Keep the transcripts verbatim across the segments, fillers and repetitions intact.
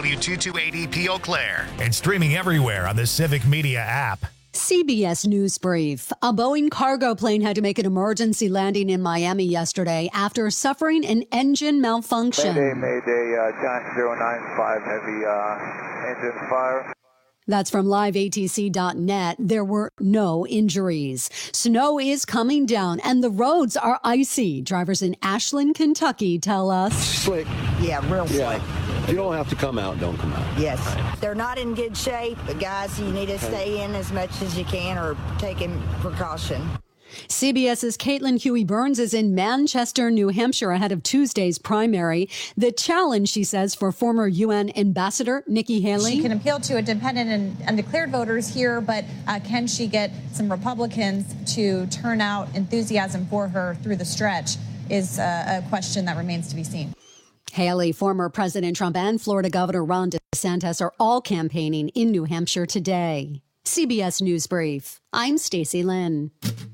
W two two eight E P Eau Claire. And streaming everywhere on the Civic Media app. C B S News Brief. A Boeing cargo plane had to make an emergency landing in Miami yesterday after suffering an engine malfunction. Mayday, Mayday, uh, Giant zero nine five, heavy uh, engine fire. That's from live A T C dot net. There were no injuries. Snow is coming down and the roads are icy. Drivers in Ashland, Kentucky tell us. Slick. Yeah, real slick. Yeah. If you don't have to come out, don't come out. Yes. They're not in good shape, but guys, you need to stay in as much as you can or taking precaution. CBS's Caitlin Huey-Burns is in Manchester, New Hampshire ahead of Tuesday's primary. The challenge, she says, for former U N Ambassador Nikki Haley. She can appeal to independent and undeclared voters here, but uh, can she get some Republicans to turn out enthusiasm for her through the stretch is uh, a question that remains to be seen. Haley, former President Trump, and Florida Governor Ron DeSantis are all campaigning in New Hampshire today. C B S News Brief. I'm Stacey Lynn.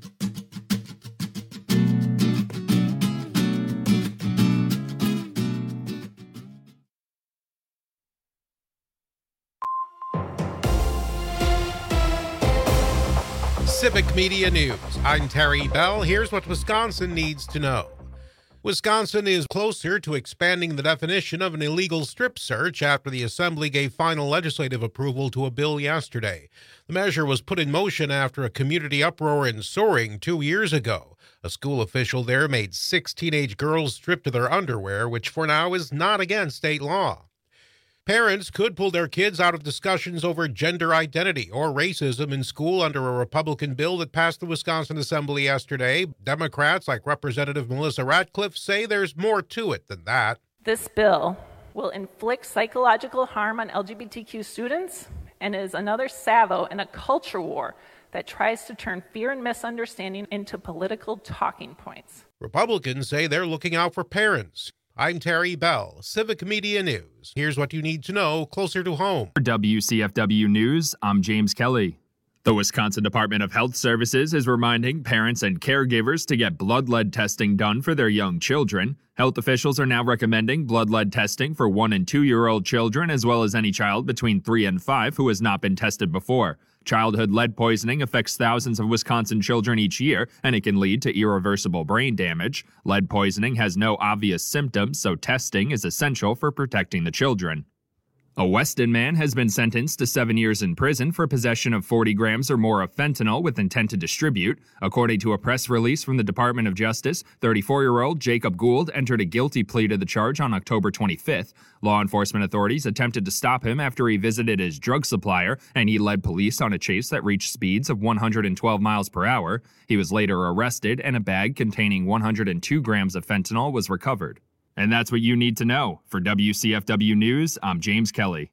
Civic Media News. I'm Terry Bell. Here's what Wisconsin needs to know. Wisconsin is closer to expanding the definition of an illegal strip search after the Assembly gave final legislative approval to a bill yesterday. The measure was put in motion after a community uproar in Soaring two years ago. A school official there made six teenage girls strip to their underwear, which for now is not against state law. Parents could pull their kids out of discussions over gender identity or racism in school under a Republican bill that passed the Wisconsin Assembly yesterday. Democrats like Representative Melissa Ratcliffe say there's more to it than that. This bill will inflict psychological harm on L G B T Q students and is another salvo in a culture war that tries to turn fear and misunderstanding into political talking points. Republicans say they're looking out for parents. I'm Terry Bell, Civic Media News. Here's what you need to know closer to home. For W C F W News, I'm James Kelly. The Wisconsin Department of Health Services is reminding parents and caregivers to get blood lead testing done for their young children. Health officials are now recommending blood lead testing for one and two-year-old children, as well as any child between three and five who has not been tested before. Childhood lead poisoning affects thousands of Wisconsin children each year, and it can lead to irreversible brain damage. Lead poisoning has no obvious symptoms, so testing is essential for protecting the children. A Weston man has been sentenced to seven years in prison for possession of forty grams or more of fentanyl with intent to distribute. According to a press release from the Department of Justice, thirty-four-year-old Jacob Gould entered a guilty plea to the charge on October twenty-fifth. Law enforcement authorities attempted to stop him after he visited his drug supplier, and he led police on a chase that reached speeds of one hundred twelve miles per hour. He was later arrested, and a bag containing one hundred two grams of fentanyl was recovered. And that's what you need to know. For W C F W News, I'm James Kelly.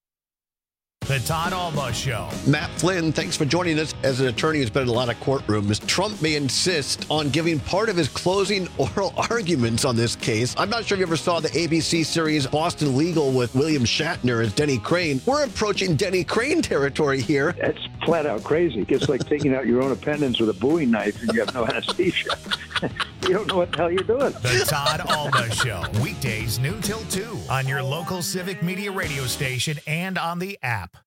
The Todd Alba Show. Matt Flynn, thanks for joining us. As an attorney who's been in a lot of courtrooms, Trump may insist on giving part of his closing oral arguments on this case. I'm not sure if you ever saw the A B C series Boston Legal with William Shatner as Denny Crane. We're approaching Denny Crane territory here. That's flat out crazy. It's like taking out your own appendix with a Bowie knife and you have no anesthesia. You don't know what the hell you're doing. The Todd Alba Show. Weekdays noon till two on your local Civic Media radio station and on the app.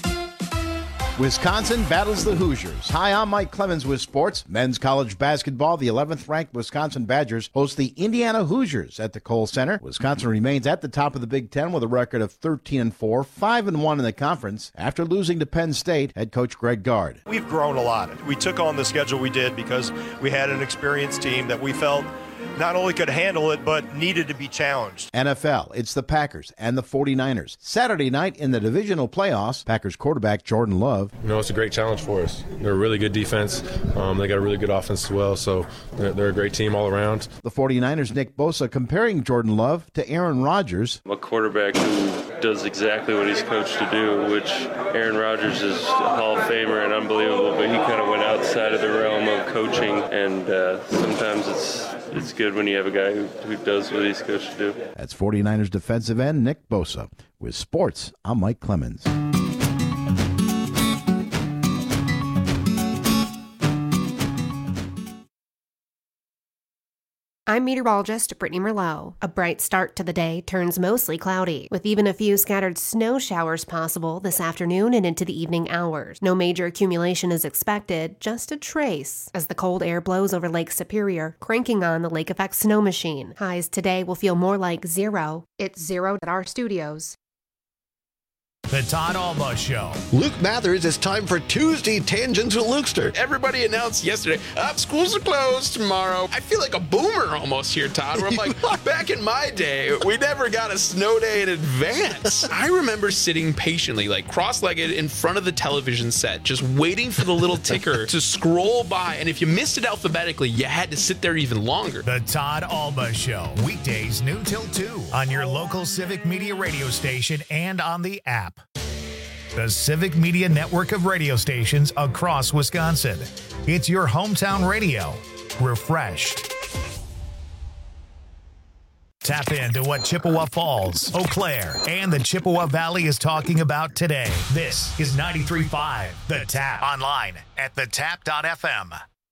Wisconsin battles the Hoosiers. Hi, I'm Mike Clemens with sports. Men's college basketball, the eleventh-ranked Wisconsin Badgers host the Indiana Hoosiers at the Kohl Center. Wisconsin remains at the top of the Big Ten with a record of thirteen and four, five and one in the conference after losing to Penn State head coach Greg Gard. We've grown a lot. We took on the schedule we did because we had an experienced team that we felt not only could handle it, but needed to be challenged. N F L, it's the Packers and the forty-niners. Saturday night in the divisional playoffs, Packers quarterback Jordan Love. You know, it's a great challenge for us. They're a really good defense. Um, they got a really good offense as well, so they're, they're a great team all around. The forty-niners' Nick Bosa comparing Jordan Love to Aaron Rodgers. A quarterback who does exactly what he's coached to do, which Aaron Rodgers is a Hall of Famer and unbelievable, but he kind of went outside of the realm of coaching, and uh, sometimes it's it's good when you have a guy who, who does what he's coached to do. That's forty-niners defensive end Nick Bosa. With sports, I'm Mike Clemens. I'm meteorologist Brittany Merlot. A bright start to the day turns mostly cloudy, with even a few scattered snow showers possible this afternoon and into the evening hours. No major accumulation is expected, just a trace, as the cold air blows over Lake Superior, cranking on the lake effect snow machine. Highs today will feel more like zero. It's zero at our studios. The Todd Alba Show. Luke Mathers, it's time for Tuesday Tangents with Lukester. Everybody announced yesterday, up, schools are closed tomorrow. I feel like a boomer almost here, Todd, where I'm like, back in my day, we never got a snow day in advance. I remember sitting patiently, like cross-legged in front of the television set, just waiting for the little ticker to scroll by. And if you missed it alphabetically, you had to sit there even longer. The Todd Alba Show. Weekdays noon till two on your local Civic Media radio station and on the app. The Civic Media network of radio stations across Wisconsin. It's your hometown radio. Refreshed. Tap into what Chippewa Falls, Eau Claire, and the Chippewa Valley is talking about today. This is ninety-three point five The Tap. Online at the tap dot f m.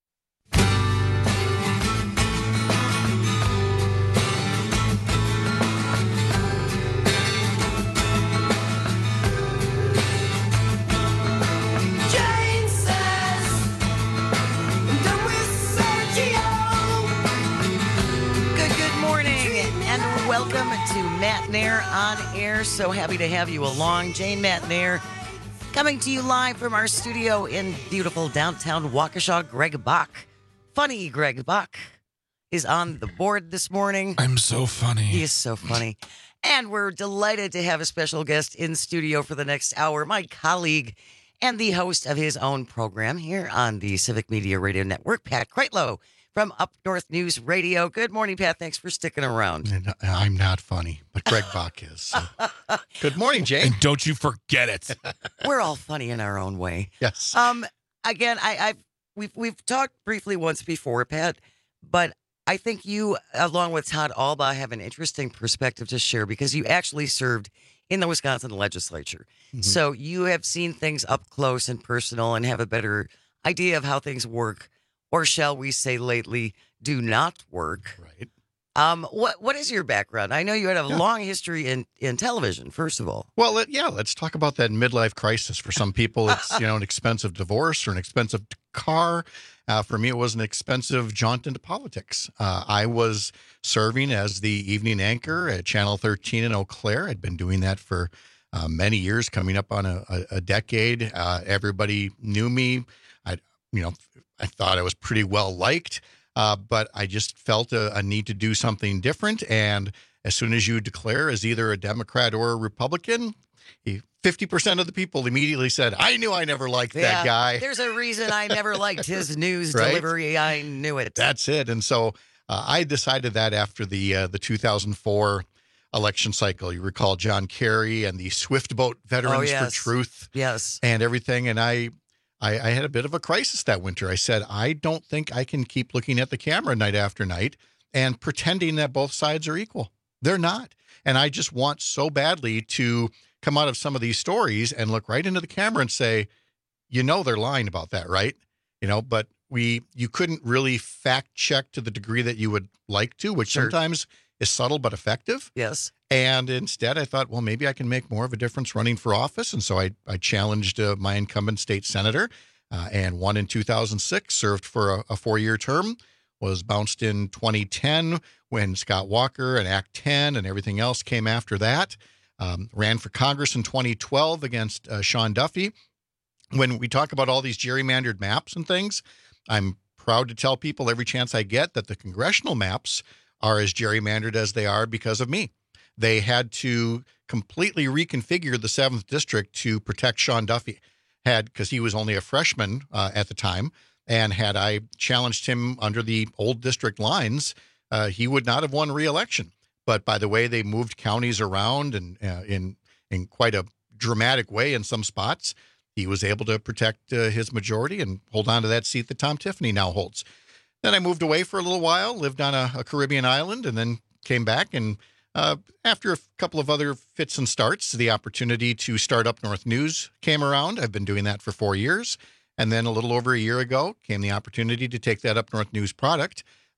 Welcome to Matt Nair on Air. So happy to have you along. Jane Matt Nair coming to you live from our studio in beautiful downtown Waukesha. Greg Bach, funny Greg Bach, is on the board this morning. I'm so funny. He is so funny. And we're delighted to have a special guest in studio for the next hour, my colleague and the host of his own program here on the Civic Media Radio Network, Pat Kreitlow from Up North News Radio. Good morning, Pat. Thanks for sticking around. And I'm not funny, but Greg Bach is. So. Good morning, Jane. And don't you forget it. We're all funny in our own way. Yes. Um. Again, I, I've we've we've talked briefly once before, Pat, but I think you, along with Todd Alba, have an interesting perspective to share because you actually served in the Wisconsin legislature. Mm-hmm. So you have seen things up close and personal and have a better idea of how things work. Or shall we say lately, do not work. Right. Um, what what is your background? I know you had a yeah. long history in, in television, first of all. Well, let, yeah, let's talk about that midlife crisis. For some people, it's you know an expensive divorce or an expensive car. Uh, for me, it was an expensive jaunt into politics. Uh, I was serving as the evening anchor at Channel thirteen in Eau Claire. I'd been doing that for uh, many years, coming up on a, a, a decade. Uh, everybody knew me. I, you know. I thought I was pretty well liked, uh, but I just felt a, a need to do something different. And as soon as you declare as either a Democrat or a Republican, fifty percent of the people immediately said, I knew I never liked yeah, that guy. There's a reason I never liked his news right? delivery. I knew it. That's it. And so uh, I decided that after the uh, the two thousand four election cycle. You recall John Kerry and the Swift Boat Veterans oh, yes. for Truth. Yes. And everything. And I... I, I had a bit of a crisis that winter. I said, I don't think I can keep looking at the camera night after night and pretending that both sides are equal. They're not. And I just want so badly to come out of some of these stories and look right into the camera and say, you know, they're lying about that, right? You know, but we, you couldn't really fact check to the degree that you would like to, which sure. sometimes is subtle but effective. Yes. And instead, I thought, well, maybe I can make more of a difference running for office. And so I, I challenged uh, my incumbent state senator uh, and won in two thousand six, served for a, a four-year term, was bounced in twenty ten when Scott Walker and Act ten and everything else came after that. Um, ran for Congress in twenty twelve against uh, Sean Duffy. When we talk about all these gerrymandered maps and things, I'm proud to tell people every chance I get that the congressional maps are as gerrymandered as they are because of me. They had to completely reconfigure the seventh District to protect Sean Duffy, had because he was only a freshman uh, at the time. And had I challenged him under the old district lines, uh, he would not have won re-election. But by the way, they moved counties around and uh, in in quite a dramatic way in some spots, he was able to protect uh, his majority and hold on to that seat that Tom Tiffany now holds. Then I moved away for a little while, lived on a, a Caribbean island, and then came back. And uh, after a couple of other fits and starts, the opportunity to start Up North News came around. I've been doing that for four years. And then a little over a year ago came the opportunity to take that Up North News product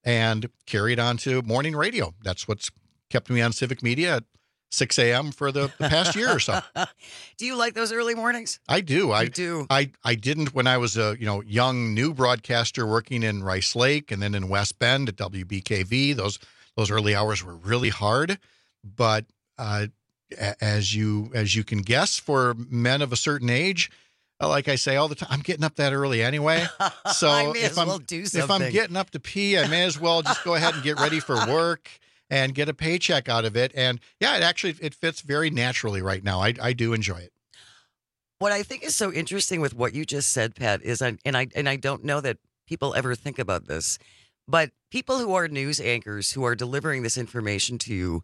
and carried on to morning radio. That's what's kept me on Civic Media at six a.m. for the, the past year or so. Do you like those early mornings? I do. I do. I, I didn't when I was a you know young new broadcaster working in Rice Lake and then in West Bend at W B K V. Those those early hours were really hard, but uh, as you as you can guess, for men of a certain age, like I say all the time, I'm getting up that early anyway. So I may if as I'm well do if I'm something. getting up to pee, I may as well just go ahead and get ready for work and get a paycheck out of it. And yeah, it actually it fits very naturally right now. I I do enjoy it. What I think is so interesting with what you just said, Pat, is I and I and I don't know that people ever think about this, but people who are news anchors who are delivering this information to you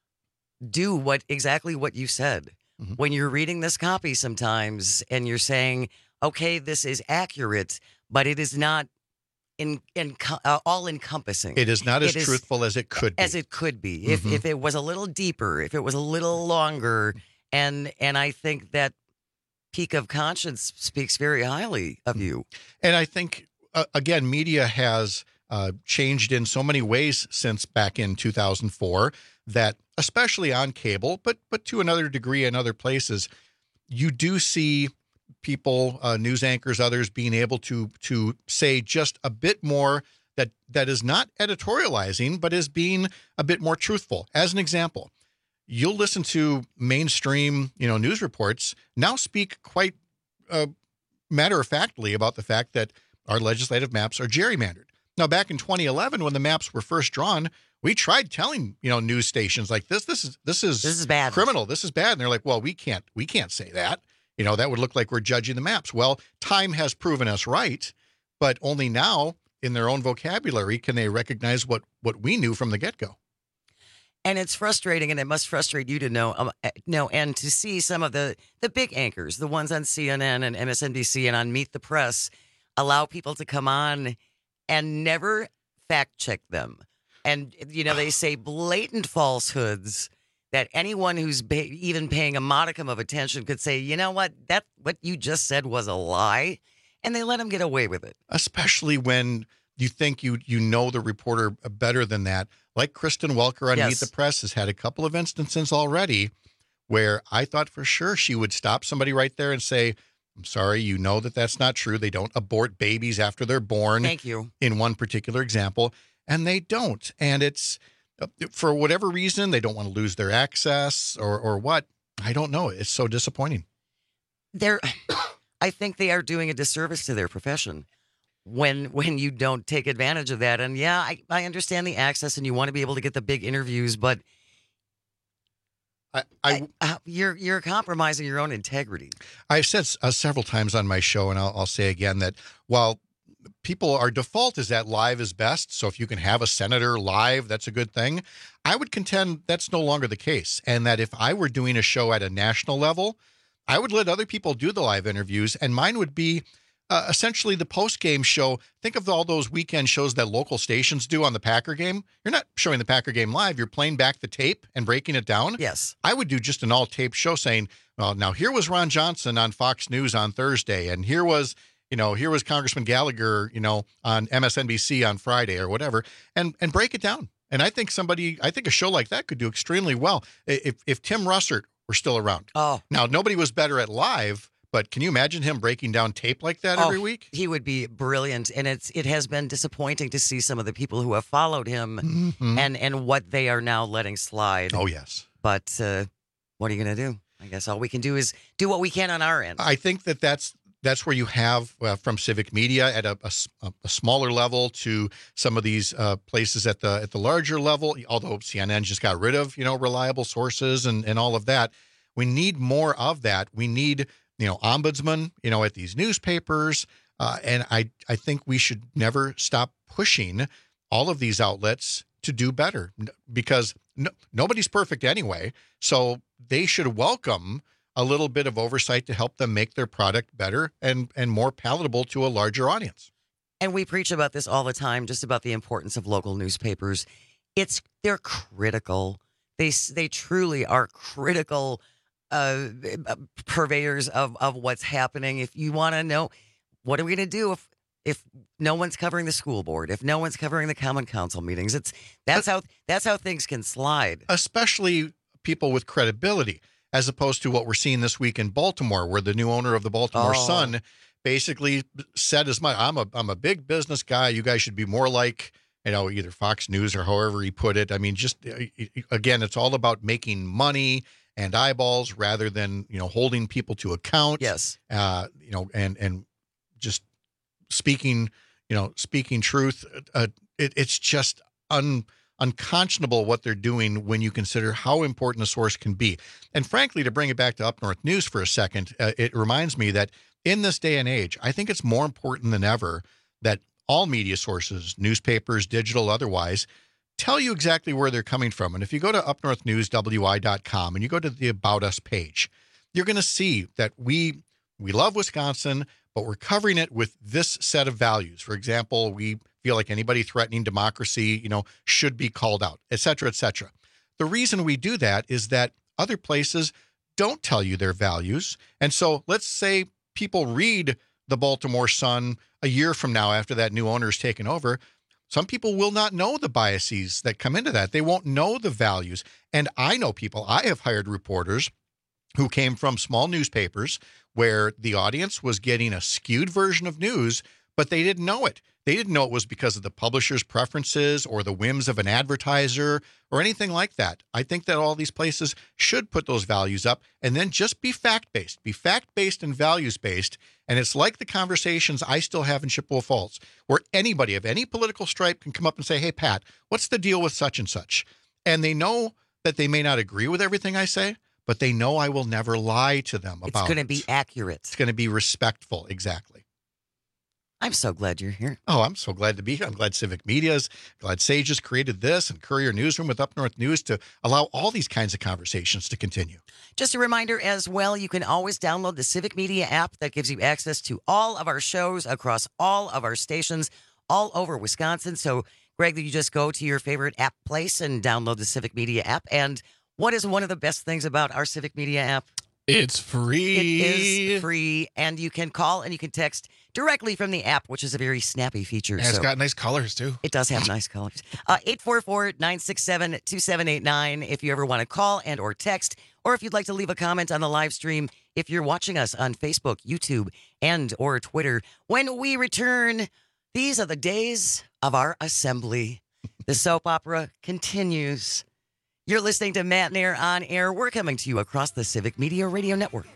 do what exactly what you said. Mm-hmm. When you're reading this copy sometimes and you're saying, okay, this is accurate, but it is not in, in uh, all encompassing. It is not as it truthful as it could be. As it could be. If Mm-hmm. if it was a little deeper, if it was a little longer, and and I think that peak of conscience speaks very highly of you. And I think uh, again, media has uh, changed in so many ways since back in two thousand four that, especially on cable, but but to another degree in other places, you do see people, uh, news anchors, others being able to to say just a bit more that that is not editorializing, but is being a bit more truthful. As an example, you'll listen to mainstream, you know, news reports now speak quite uh, matter-of-factly about the fact that our legislative maps are gerrymandered. Now, back in twenty eleven, when the maps were first drawn, we tried telling, you know, news stations like this, this is this is this is bad, criminal, this is bad, and they're like, well, we can't we can't say that. You know, that would look like we're judging the maps. Well, time has proven us right, but only now, in their own vocabulary, can they recognize what what we knew from the get-go. And it's frustrating, and it must frustrate you to know, um, know, and to see some of the the big anchors, the ones on C N N and M S N B C and on Meet the Press, allow people to come on and never fact check them. And, you know, they say blatant falsehoods that anyone who's ba- even paying a modicum of attention could say, you know what, that what you just said was a lie. And they let them get away with it. Especially when you think you you know the reporter better than that. Like Kristen Welker on Yes. Meet the Press has had a couple of instances already where I thought for sure she would stop somebody right there and say, I'm sorry, you know that that's not true. They don't abort babies after they're born. Thank you. In one particular example. And they don't. And it's, for whatever reason, they don't want to lose their access or or what. I don't know. It's so disappointing. They're, I think they are doing a disservice to their profession when when you don't take advantage of that. And yeah, I, I understand the access and you want to be able to get the big interviews, but I, I, I, you're you're compromising your own integrity. I've said uh, several times on my show, and I'll, I'll say again that while people, our default is that live is best. So if you can have a senator live, that's a good thing. I would contend that's no longer the case. And that if I were doing a show at a national level, I would let other people do the live interviews. And mine would be uh, essentially the post-game show. Think of all those weekend shows that local stations do on the Packer game. You're not showing the Packer game live. You're playing back the tape and breaking it down. Yes. I would do just an all-tape show saying, well, now here was Ron Johnson on Fox News on Thursday. And here was... You know, here was Congressman Gallagher, you know, on M S N B C on Friday or whatever, and and break it down. And I think somebody, I think a show like that could do extremely well if if Tim Russert were still around. Oh, now nobody was better at live, but can you imagine him breaking down tape like that oh, every week? He would be brilliant, and it's it has been disappointing to see some of the people who have followed him mm-hmm. and and what they are now letting slide. Oh yes, but uh, what are you going to do? I guess all we can do is do what we can on our end. I think that that's. That's where you have uh, from Civic Media at a, a, a smaller level to some of these uh, places at the at the larger level. Although C N N just got rid of you know reliable sources and and all of that, we need more of that. We need you know ombudsman you know at these newspapers, uh, and I I think we should never stop pushing all of these outlets to do better because no, nobody's perfect anyway. So they should welcome a little bit of oversight to help them make their product better and, and more palatable to a larger audience. And we preach about this all the time, just about the importance of local newspapers. It's they're critical. They they truly are critical uh, purveyors of, of what's happening. If you want to know, what are we going to do if if no one's covering the school board, if no one's covering the common council meetings. It's that's how that's how things can slide. Especially people with credibility, as opposed to what we're seeing this week in Baltimore, where the new owner of the Baltimore Oh. Sun basically said as much. I'm a I'm a big business guy. You guys should be more like, you know, either Fox News or however he put it. I mean, just again, it's all about making money and eyeballs rather than, you know, holding people to account. Yes. Uh, you know, and and just speaking, you know, speaking truth. Uh, it, it's just un. unconscionable what they're doing when you consider how important a source can be. And frankly, to bring it back to Up North News for a second, uh, it reminds me that in this day and age, I think it's more important than ever that all media sources, newspapers, digital, otherwise, tell you exactly where they're coming from. And if you go to up north news w i dot com and you go to the About Us page, you're going to see that we we love Wisconsin, but we're covering it with this set of values. For example, we feel like anybody threatening democracy, you know, should be called out, et cetera, et cetera. The reason we do that is that other places don't tell you their values. And so let's say people read the Baltimore Sun a year from now after that new owner is taken over. Some people will not know the biases that come into that. They won't know the values. And I know people, I have hired reporters who came from small newspapers where the audience was getting a skewed version of news, but they didn't know it. They didn't know it was because of the publisher's preferences or the whims of an advertiser or anything like that. I think that all these places should put those values up and then just be fact-based. Be fact-based and values-based. And it's like the conversations I still have in Chippewa Falls, where anybody of any political stripe can come up and say, hey, Pat, what's the deal with such and such? And they know that they may not agree with everything I say, but they know I will never lie to them about it. It's going to be accurate. It's going to be respectful. Exactly. I'm so glad you're here. Oh, I'm so glad to be here. I'm glad Civic Media's, glad Sage has created this and Courier Newsroom with Up North News to allow all these kinds of conversations to continue. Just a reminder as well, you can always download the Civic Media app that gives you access to all of our shows across all of our stations all over Wisconsin. So, Greg, you just go to your favorite app place and download the Civic Media app. And what is one of the best things about our Civic Media app? It's free. It is free, and you can call and you can text directly from the app, which is a very snappy feature. Yeah, it's so got nice colors, too. It does have nice colors. Uh, eight four four, nine six seven, two seven eight nine if you ever want to call and or text, or if you'd like to leave a comment on the live stream if you're watching us on Facebook, YouTube, and or Twitter. When we return, these are the days of our assembly. The soap opera continues. You're listening to Matt and Air on Air. We're coming to you across the Civic Media Radio Network.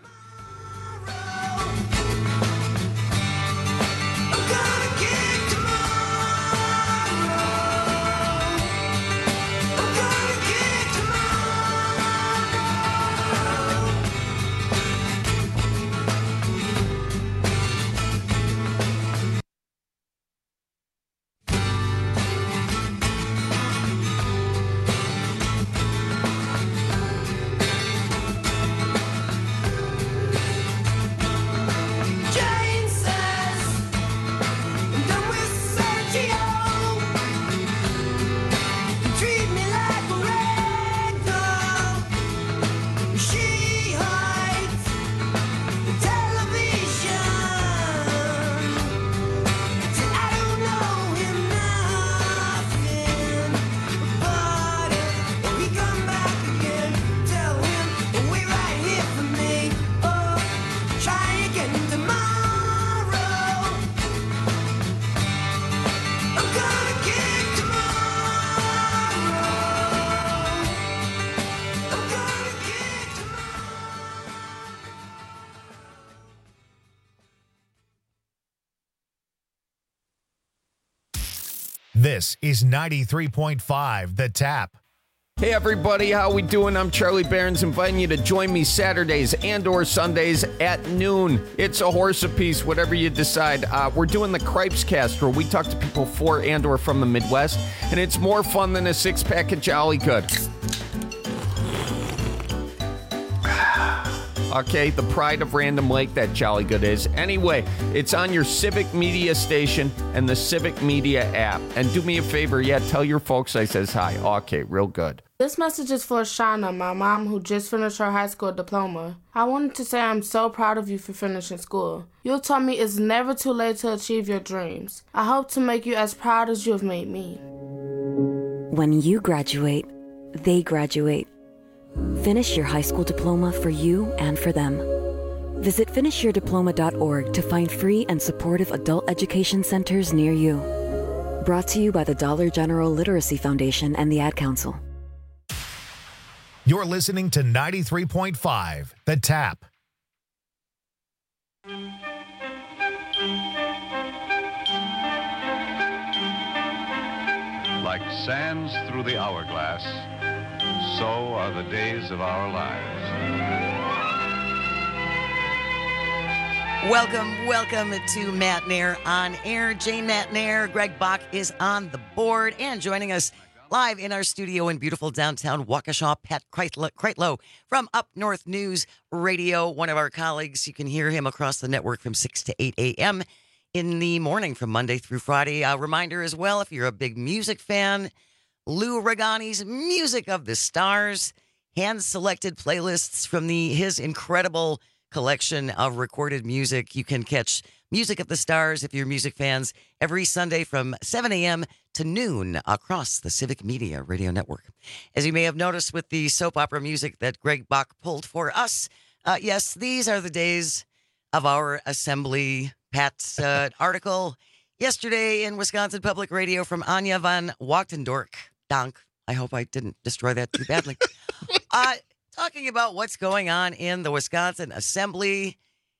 This is ninety-three point five The Tap. Hey everybody, how we doing? I'm Charlie Barons, inviting you to join me Saturdays and or Sundays at noon. It's a horse apiece, whatever you decide. Uh, we're doing the Cripes Cast, where we talk to people for and or from the Midwest, and it's more fun than a six-pack of Jolly Good. Okay, the pride of Random Lake, that Jolly Good is. Anyway, it's on your Civic Media station and the Civic Media app. And do me a favor, yeah, tell your folks I says hi. Okay, real good. This message is for Shauna, my mom, who just finished her high school diploma. I wanted to say I'm so proud of you for finishing school. You taught me it's never too late to achieve your dreams. I hope to make you as proud as you have made me. When you graduate, they graduate. Finish your high school diploma for you and for them. Visit finish your diploma dot org to find free and supportive adult education centers near you. Brought to you by the Dollar General Literacy Foundation and the Ad Council. You're listening to ninety-three point five, The Tap. Like sands through the hourglass, so are the days of our lives. Welcome, welcome to Matt Nair on air. Jane Matt Nair, Greg Bach is on the board, and joining us live in our studio in beautiful downtown Waukesha, Pat Kreitlow from Up North News Radio, one of our colleagues. You can hear him across the network from six to eight a.m. in the morning from Monday through Friday. A reminder as well, if you're a big music fan, Lou Regani's Music of the Stars, hand-selected playlists from the his incredible collection of recorded music. You can catch Music of the Stars, if you're music fans, every Sunday from seven a.m. to noon across the Civic Media Radio Network. As you may have noticed with the soap opera music that Greg Bach pulled for us, uh, yes, these are the days of our assembly. Pat's uh, article yesterday in Wisconsin Public Radio from Anya van Wachtendorp. Donk. I hope I didn't destroy that too badly. uh, talking about what's going on in the Wisconsin Assembly.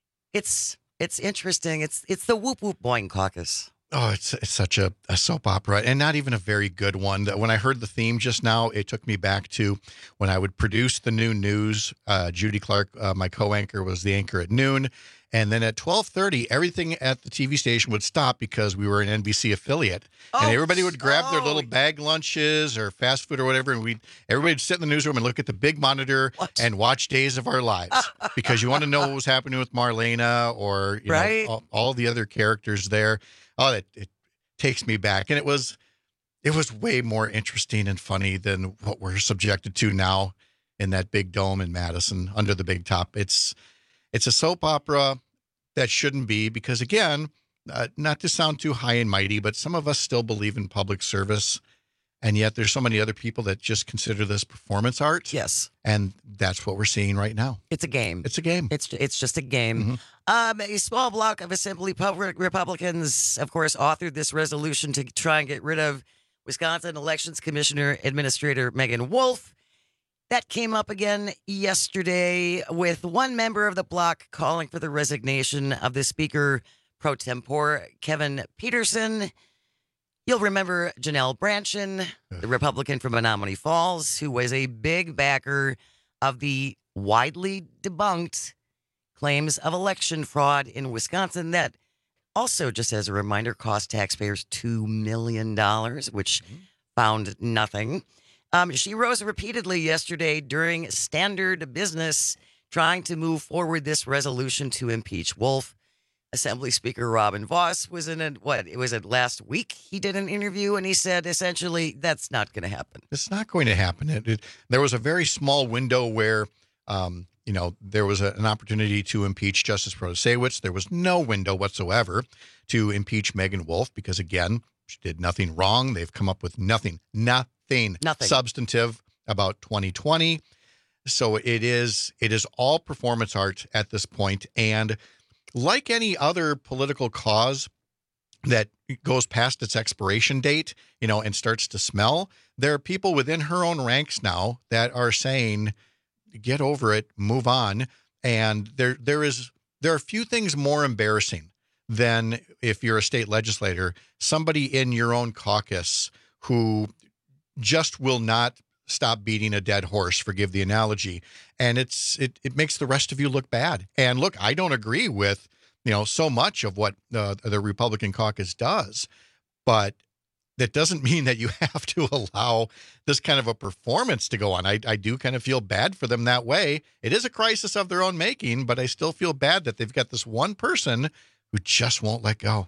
It's it's interesting. It's it's the Whoop Whoop Boing Caucus. Oh, it's, it's such a, a soap opera, and not even a very good one. When I heard the theme just now, it took me back to when I would produce the noon news. Uh, Judy Clark, uh, my co-anchor, was the anchor at noon. And then at twelve thirty, everything at the T V station would stop because we were an N B C affiliate. Oh, and everybody would grab oh. their little bag lunches or fast food or whatever, and we'd everybody would sit in the newsroom and look at the big monitor what? and watch Days of Our Lives because you want to know what was happening with Marlena or you right? know, all, all the other characters there. Oh, it, it takes me back. And it was it was way more interesting and funny than what we're subjected to now in that big dome in Madison under the big top. It's It's a soap opera that shouldn't be because, again, uh, not to sound too high and mighty, but some of us still believe in public service. And yet there's so many other people that just consider this performance art. Yes. And that's what we're seeing right now. It's a game. It's a game. It's it's just a game. Mm-hmm. Um, a small block of Assembly Republicans, of course, authored this resolution to try and get rid of Wisconsin Elections Commissioner Administrator Megan Wolf. That came up again yesterday with one member of the bloc calling for the resignation of the Speaker pro tempore, Kevin Peterson. You'll remember Janelle Brandtjen, the Republican from Menomonee Falls, who was a big backer of the widely debunked claims of election fraud in Wisconsin that also, just as a reminder, cost taxpayers two million dollars, which mm-hmm. found nothing. Um, she rose repeatedly yesterday during standard business trying to move forward this resolution to impeach Wolf. Assembly Speaker Robin Vos was in a, what, it was it last week? He did an interview and he said essentially that's not going to happen. It's not going to happen. It, it, there was a very small window where, um, you know, there was a, an opportunity to impeach Justice Protasiewicz. There was no window whatsoever to impeach Megan Wolf because, again, she did nothing wrong. They've come up with nothing, nothing. Nothing substantive about twenty twenty. So it is it is all performance art at this point. And like any other political cause that goes past its expiration date, you know, and starts to smell, there are people within her own ranks now that are saying, get over it, move on. And there there is there are few things more embarrassing than if you're a state legislator, somebody in your own caucus who just will not stop beating a dead horse, forgive the analogy. And it's it it makes the rest of you look bad. And look, I don't agree with, you know, so much of what uh, the Republican caucus does, but that doesn't mean that you have to allow this kind of a performance to go on. I, I do kind of feel bad for them that way. It is a crisis of their own making, but I still feel bad that they've got this one person who just won't let go.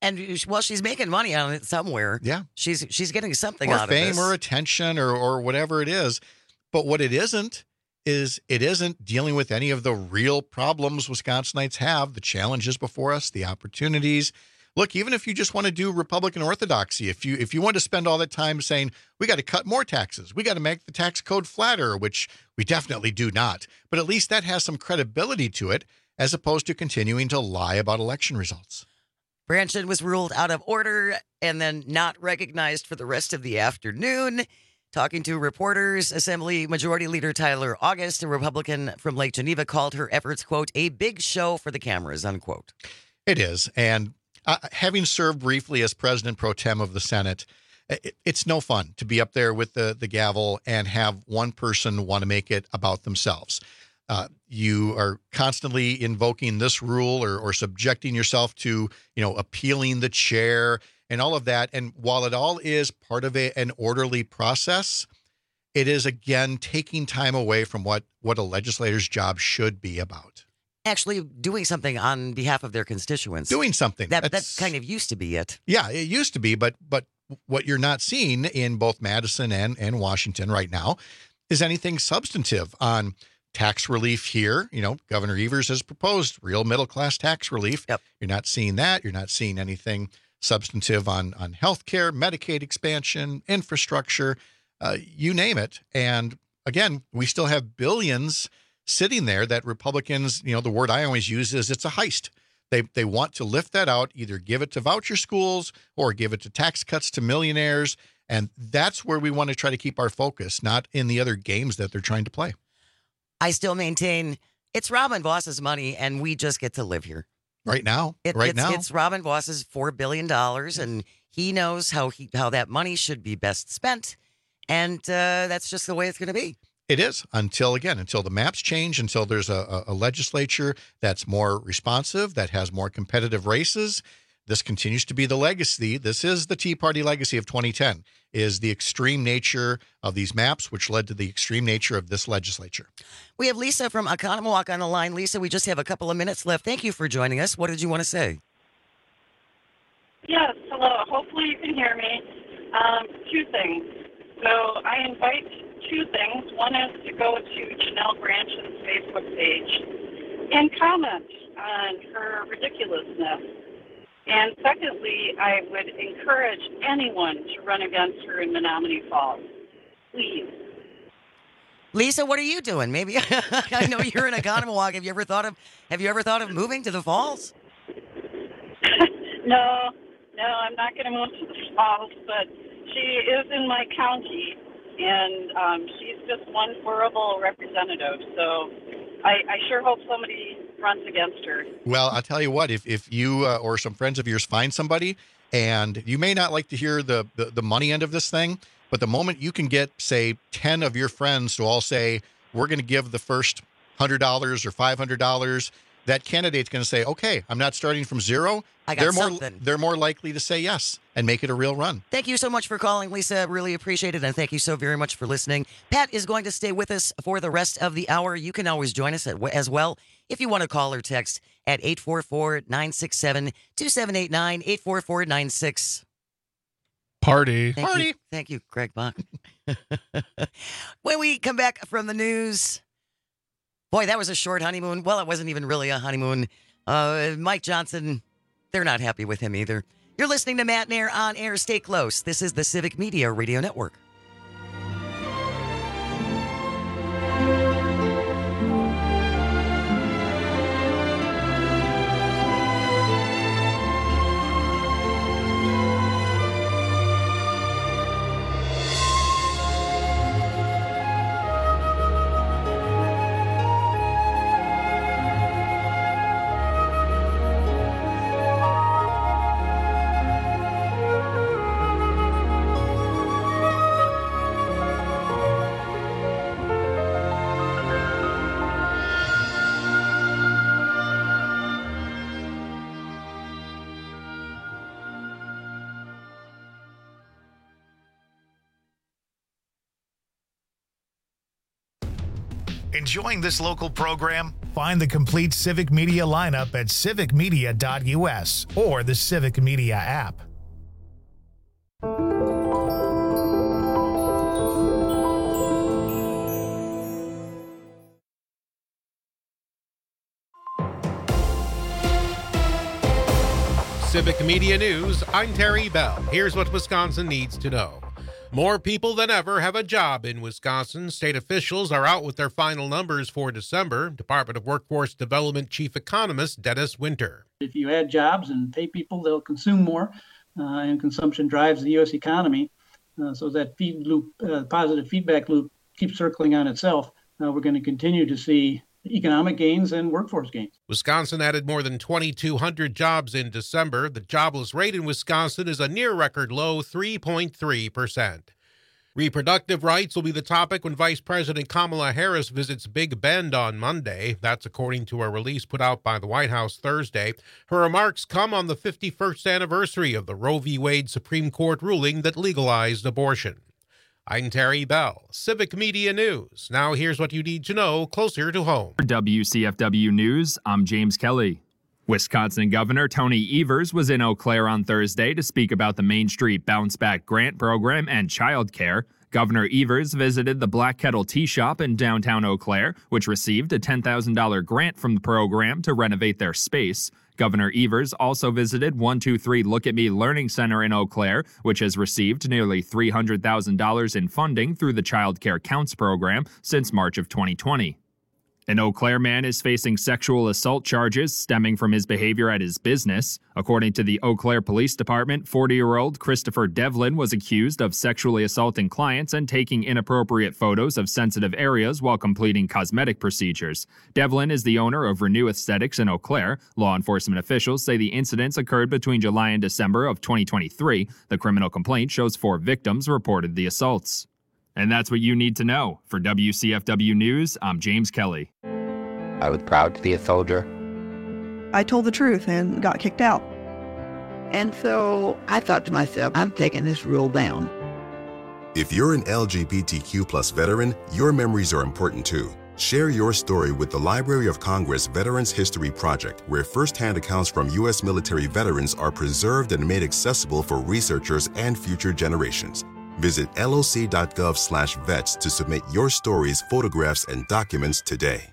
And well, she's making money on it somewhere. Yeah. She's she's getting something or out fame of this. or attention or, or whatever it is. But what it isn't is it isn't dealing with any of the real problems Wisconsinites have, the challenges before us, the opportunities. Look, even if you just want to do Republican orthodoxy, if you if you want to spend all that time saying, we got to cut more taxes, we got to make the tax code flatter, which we definitely do not. But at least that has some credibility to it, as opposed to continuing to lie about election results. Branchen was ruled out of order and then not recognized for the rest of the afternoon. Talking to reporters, Assembly Majority Leader Tyler August, a Republican from Lake Geneva, called her efforts, quote, a big show for the cameras, unquote. It is. And uh, having served briefly as president pro tem of the Senate, it, it's no fun to be up there with the, the gavel and have one person want to make it about themselves. Uh, you are constantly invoking this rule or, or subjecting yourself to, you know, appealing the chair and all of that. And while it all is part of a, an orderly process, it is, again, taking time away from what, what a legislator's job should be about. Actually doing something on behalf of their constituents. Doing something. That, that kind of used to be it. Yeah, it used to be. But but what you're not seeing in both Madison and, and Washington right now is anything substantive on tax relief here. You know, Governor Evers has proposed real middle-class tax relief. Yep. You're not seeing that. You're not seeing anything substantive on, on health care, Medicaid expansion, infrastructure, uh, you name it. And again, we still have billions sitting there that Republicans, you know, the word I always use is it's a heist. They they want to lift that out, either give it to voucher schools or give it to tax cuts to millionaires. And that's where we want to try to keep our focus, not in the other games that they're trying to play. I still maintain it's Robin Voss's money, and we just get to live here. Right now, it, right it's, now. It's Robin Voss's four billion dollars, and he knows how he how that money should be best spent, and uh, that's just the way it's going to be. It is until, again, until the maps change, until there's a, a legislature that's more responsive, that has more competitive races. This continues to be the legacy. This is the Tea Party legacy of twenty ten, is the extreme nature of these maps, which led to the extreme nature of this legislature. We have Lisa from Oconomowoc on the line. Lisa, we just have a couple of minutes left. Thank you for joining us. What did you want to say? Yes, hello. Hopefully you can hear me. Um, two things. So I invite two things. One is to go to Janelle Branch's Facebook page and comment on her ridiculousness. And secondly, I would encourage anyone to run against her in Menominee Falls. Please. Lisa, what are you doing? Maybe I know you're in Oconomowoc. Have you ever thought of Have you ever thought of moving to the Falls? No, no, I'm not going to move to the Falls, but she is in my county, and um, she's just one horrible representative. So I, I sure hope somebody runs against her. Well, I'll tell you what, if, if you uh, or some friends of yours find somebody, and you may not like to hear the, the, the money end of this thing, but the moment you can get, say, ten of your friends to all say, we're going to give the first one hundred dollars or five hundred dollars, that candidate's going to say, okay, I'm not starting from zero. I got they're more, something. They're more likely to say yes and make it a real run. Thank you so much for calling, Lisa. Really appreciate it, and thank you so very much for listening. Pat is going to stay with us for the rest of the hour. You can always join us at, as well if you want to call or text at eight four four, nine six seven, two seven eight nine, eight four four nine six. Party. Thank Party. You, thank you, Greg Bach. When we come back from the news, boy, that was a short honeymoon. Well, it wasn't even really a honeymoon. Uh, Mike Johnson, they're not happy with him either. You're listening to Matt and Air on Air. Stay close. This is the Civic Media Radio Network. Enjoying this local program? Find the complete Civic Media lineup at civic media dot u s or the Civic Media app. Civic Media News, I'm Terry Bell. Here's what Wisconsin needs to know. More people than ever have a job in Wisconsin. State officials are out with their final numbers for December. Department of Workforce Development Chief Economist Dennis Winter. If you add jobs and pay people, they'll consume more, uh, and consumption drives the U S economy. Uh, so that feed loop, uh, positive feedback loop keeps circling on itself. Uh, we're going to continue to see economic gains and workforce gains. Wisconsin added more than twenty-two hundred jobs in December. The jobless rate in Wisconsin is a near record low three point three percent. Reproductive rights will be the topic when Vice President Kamala Harris visits Big Bend on Monday. That's according to a release put out by the White House Thursday. Her remarks come on the fifty-first anniversary of the Roe v. Wade Supreme Court ruling that legalized abortion. I'm Terry Bell, Civic Media News. Now here's what you need to know closer to home. For W C F W News, I'm James Kelly. Wisconsin Governor Tony Evers was in Eau Claire on Thursday to speak about the Main Street Bounce Back Grant Program and childcare. Governor Evers visited the Black Kettle Tea Shop in downtown Eau Claire, which received a ten thousand dollars grant from the program to renovate their space. Governor Evers also visited one two three Look at Me Learning Center in Eau Claire, which has received nearly three hundred thousand dollars in funding through the Child Care Counts program since March of twenty twenty. An Eau Claire man is facing sexual assault charges stemming from his behavior at his business. According to the Eau Claire Police Department, forty-year-old Christopher Devlin was accused of sexually assaulting clients and taking inappropriate photos of sensitive areas while completing cosmetic procedures. Devlin is the owner of Renew Aesthetics in Eau Claire. Law enforcement officials say the incidents occurred between July and December of twenty twenty-three. The criminal complaint shows four victims reported the assaults. And that's what you need to know. For W C F W News, I'm James Kelly. I was proud to be a soldier. I told the truth and got kicked out. And so I thought to myself, I'm taking this rule down. If you're an L G B T Q plus veteran, your memories are important too. Share your story with the Library of Congress Veterans History Project, where firsthand accounts from U S military veterans are preserved and made accessible for researchers and future generations. Visit L O C dot gov slash vets to submit your stories, photographs, and documents today.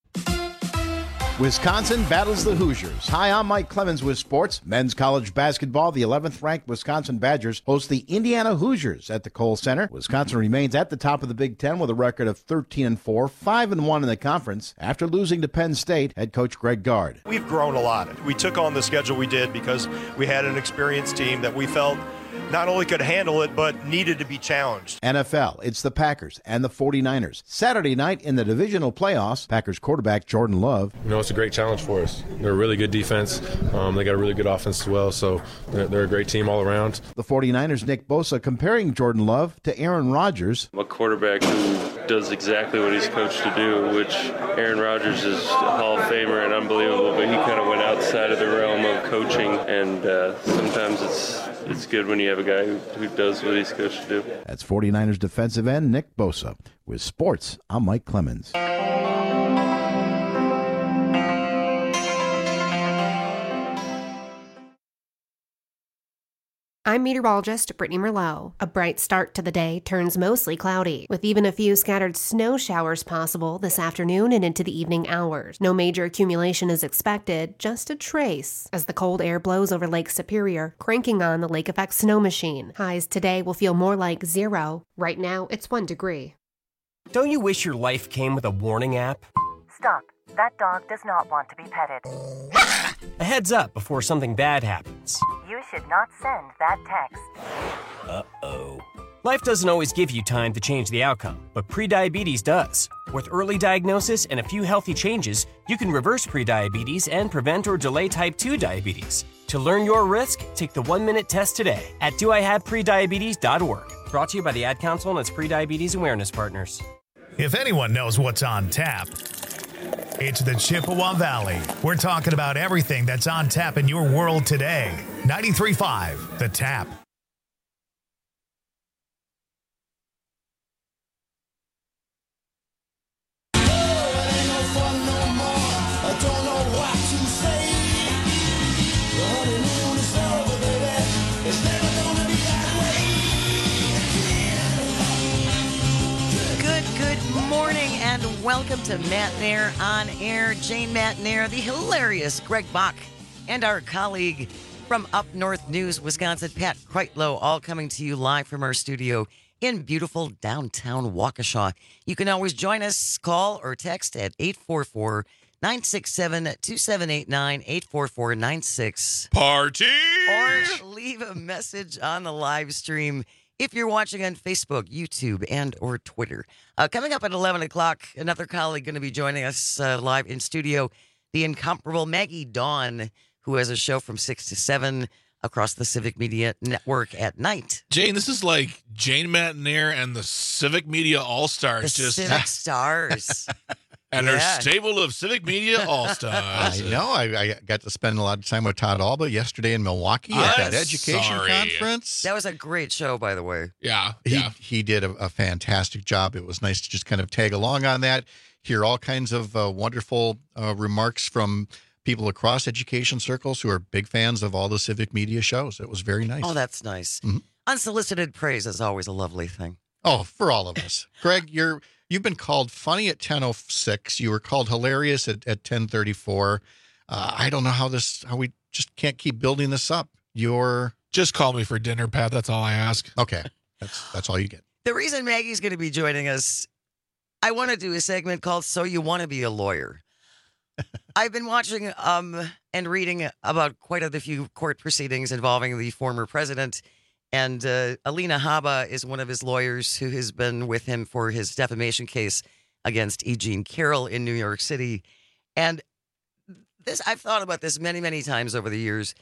Wisconsin battles the Hoosiers. Hi, I'm Mike Clemens with sports. Men's college basketball, the eleventh ranked Wisconsin Badgers host the Indiana Hoosiers at the Kohl Center. Wisconsin remains at the top of the Big Ten with a record of thirteen and four, five and one in the conference after losing to Penn State. Head coach Greg Gard. We've grown a lot. We took on the schedule we did because we had an experienced team that we felt not only could handle it, but needed to be challenged. N F L, it's the Packers and the forty-niners. Saturday night in the divisional playoffs, Packers quarterback Jordan Love. You know, it's a great challenge for us. They're a really good defense. Um, they got a really good offense as well, so they're, they're a great team all around. The forty-niners' Nick Bosa comparing Jordan Love to Aaron Rodgers. A quarterback who does exactly what he's coached to do, which Aaron Rodgers is a Hall of Famer and unbelievable, but he kind of went outside of the realm of coaching, and uh, sometimes it's it's good when you have a guy who, who does what he's coached to do. That's forty-niners defensive end Nick Bosa. With sports, I'm Mike Clemens. I'm meteorologist Brittany Merlot. A bright start to the day turns mostly cloudy, with even a few scattered snow showers possible this afternoon and into the evening hours. No major accumulation is expected, just a trace, as the cold air blows over Lake Superior, cranking on the lake effect snow machine. Highs today will feel more like zero. Right now, it's one degree. Don't you wish your life came with a warning app? Stop. That dog does not want to be petted. A heads up before something bad happens. You should not send that text. Uh-oh. Life doesn't always give you time to change the outcome, but prediabetes does. With early diagnosis and a few healthy changes, you can reverse prediabetes and prevent or delay type two diabetes. To learn your risk, take the one-minute test today at do I have prediabetes dot org. Brought to you by the Ad Council and its Prediabetes Awareness Partners. If anyone knows what's on tap, it's the Chippewa Valley. We're talking about everything that's on tap in your world today. ninety-three point five, The Tap. and welcome to Matt Nair on Air. Jane Matt Nair, the hilarious Greg Bach, and our colleague from Up North News, Wisconsin, Pat Kreitlow, all coming to you live from our studio in beautiful downtown Waukesha. You can always join us, call or text at eight four four, nine six seven, two seven eight nine, eight four four nine six. Party! Or leave a message on the live stream if you're watching on Facebook, YouTube, and or Twitter. Uh, coming up at eleven o'clock, another colleague going to be joining us uh, live in studio, the incomparable Maggie Dawn, who has a show from six to seven across the Civic Media Network at night. Jane, this is like Jane Matt Nair and the Civic Media All-Stars. The just Civic Stars. And Yeah. our stable of Civic Media All-Stars. I know. I, I got to spend a lot of time with Todd Alba yesterday in Milwaukee at I'm that education sorry. conference. That was a great show, by the way. Yeah. He, yeah. he did a, a fantastic job. It was nice to just kind of tag along on that, hear all kinds of uh, wonderful uh, remarks from people across education circles who are big fans of all the Civic Media shows. It was very nice. Oh, that's nice. Mhm. Unsolicited praise is always a lovely thing. Oh, for all of us. Greg, you're you've been called funny at ten oh six. You were called hilarious at, at ten thirty-four. Uh, I don't know how this how we just can't keep building this up. You're Just call me for dinner, Pat. That's all I ask. okay. That's that's all you get. The reason Maggie's going to be joining us, I want to do a segment called So You Want to Be a Lawyer. I've been watching um, and reading about quite a few court proceedings involving the former president. And uh, Alina Habba is one of his lawyers who has been with him for his defamation case against E. Jean Carroll in New York City. And this, I've thought about this many, many times over the years.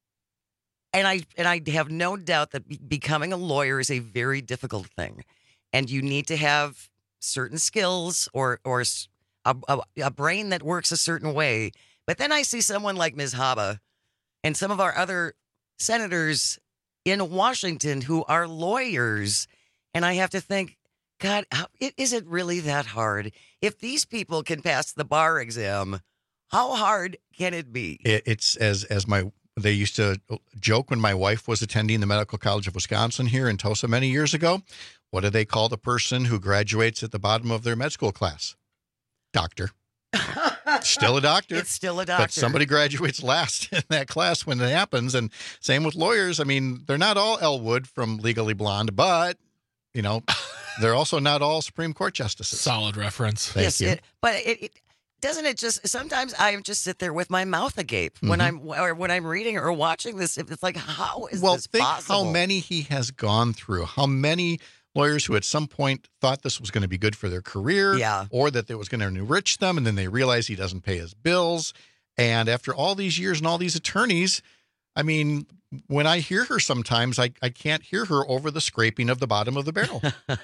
And I and I have no doubt that be- becoming a lawyer is a very difficult thing. And you need to have certain skills or or s- a, a, a brain that works a certain way. But then I see someone like Miz Habba and some of our other senators in Washington who are lawyers. And I have to think, God, how, is it really that hard? If these people can pass the bar exam, how hard can it be? It, it's as as my they used to joke when my wife was attending the Medical College of Wisconsin here in Tosa many years ago. What do they call the person who graduates at the bottom of their med school class? Doctor. Still a doctor. It's still a doctor. But somebody graduates last in that class when it happens. And same with lawyers. I mean, they're not all Elwood from Legally Blonde, but, you know, they're also not all Supreme Court justices. Solid reference. Thank yes, you. It, but it, it doesn't it just sometimes I just sit there with my mouth agape when Mhm. I'm or when I'm reading or watching this. It's like, how is well, this think possible? how many he has gone through, how many lawyers who at some point thought this was going to be good for their career Yeah. or that it was going to enrich them, and then they realize he doesn't pay his bills. And after all these years and all these attorneys, I mean, when I hear her sometimes, I, I can't hear her over the scraping of the bottom of the barrel.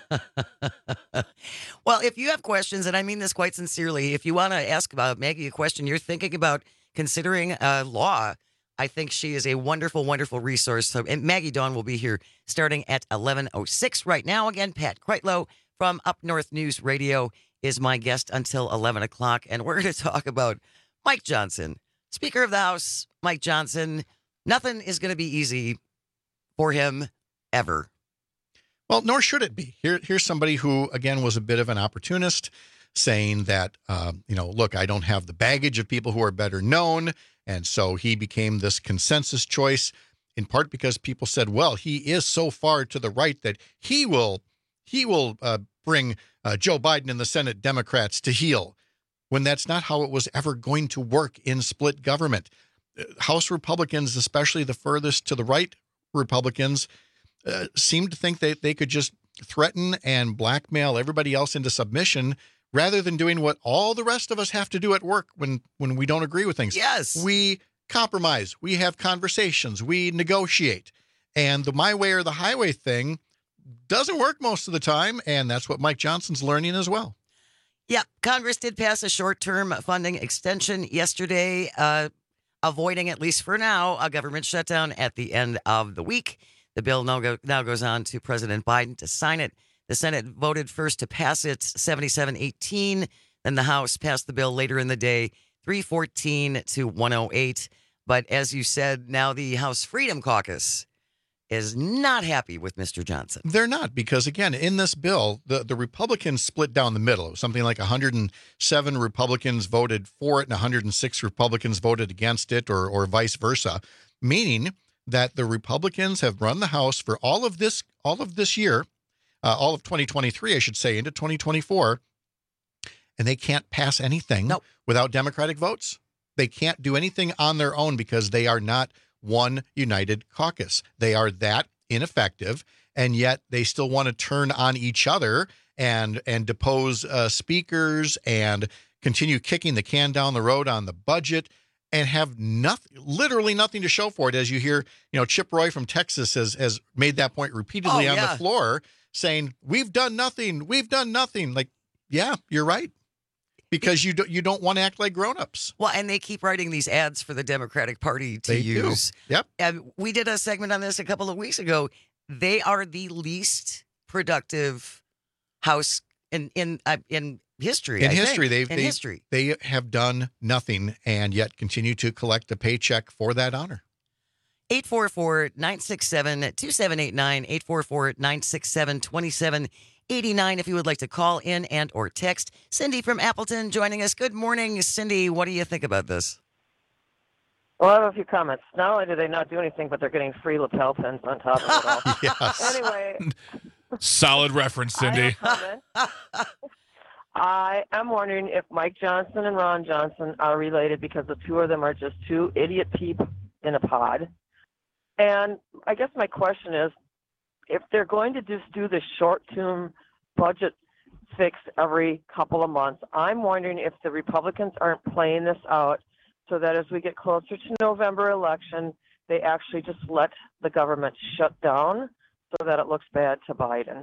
Well, if you have questions, and I mean this quite sincerely, if you want to ask about Maggie a question, you're thinking about considering uh, law, I think she is a wonderful, wonderful resource. So, and Maggie Dawn will be here starting at eleven oh six right now. Again, Pat Kreitlow from Up North News Radio is my guest until eleven o'clock. And we're going to talk about Mike Johnson, Speaker of the House, Mike Johnson. Nothing is going to be easy for him ever. Well, nor should it be. Here, here's somebody who, again, was a bit of an opportunist, saying that, uh, you know, look, I don't have the baggage of people who are better known. And so he became this consensus choice, in part because people said, well, he is so far to the right that he will he will uh, bring uh, Joe Biden and the Senate Democrats to heel, when that's not how it was ever going to work in split government. House Republicans, especially the furthest to the right Republicans, uh, seem to think that they could just threaten and blackmail everybody else into submission rather than doing what all the rest of us have to do at work when, when we don't agree with things. Yes. We compromise. We have conversations. We negotiate. And the my way or the highway thing doesn't work most of the time. And that's what Mike Johnson's learning as well. Yeah, Congress did pass a short-term funding extension yesterday, uh, avoiding, at least for now, a government shutdown at the end of the week. The bill now, go, now goes on to President Biden to sign it. The Senate voted first to pass it, seventy-seven eighteen. Then the House passed the bill later in the day, three fourteen to one oh eight. But as you said, now the House Freedom Caucus is not happy with Mister Johnson. They're not, because, again, in this bill, the, the Republicans split down the middle. It was something like one hundred seven Republicans voted for it and one hundred six Republicans voted against it, or, or vice versa, meaning that the Republicans have run the House for all of this, all of this year, uh, all of twenty twenty-three, I should say, into twenty twenty-four, and they can't pass anything nope. without Democratic votes. They can't do anything on their own because they are not one united caucus. They are that ineffective, and yet they still want to turn on each other and and depose uh, speakers and continue kicking the can down the road on the budget and have nothing, literally nothing to show for it. As you hear, you know, Chip Roy from Texas has, has made that point repeatedly oh, on yeah. the floor, saying, we've done nothing, we've done nothing. Like, yeah, you're right. Because you don't you don't want to act like grown-ups. Well, and they keep writing these ads for the Democratic Party to they use. Do. Yep. And we did a segment on this a couple of weeks ago. They are the least productive House in in uh, in history. In I history, think. they've in they, history, they have done nothing and yet continue to collect a paycheck for that honor. eight four four, nine six seven, two seven eight nine, eight four four, nine six seven, two seven eighty-nine if you would like to call in and or text. Cindy from Appleton joining us. Good morning, Cindy. What do you think about this? Well, I have a few comments. Not only do they not do anything, but they're getting free lapel pins on top of it all. Yes. Anyway. Solid reference, Cindy. I, I am wondering if Mike Johnson and Ron Johnson are related, because the two of them are just two idiot peep in a pod. And I guess my question is, if they're going to just do the short-term budget fix every couple of months, I'm wondering if the Republicans aren't playing this out so that as we get closer to November election, they actually just let the government shut down so that it looks bad to Biden.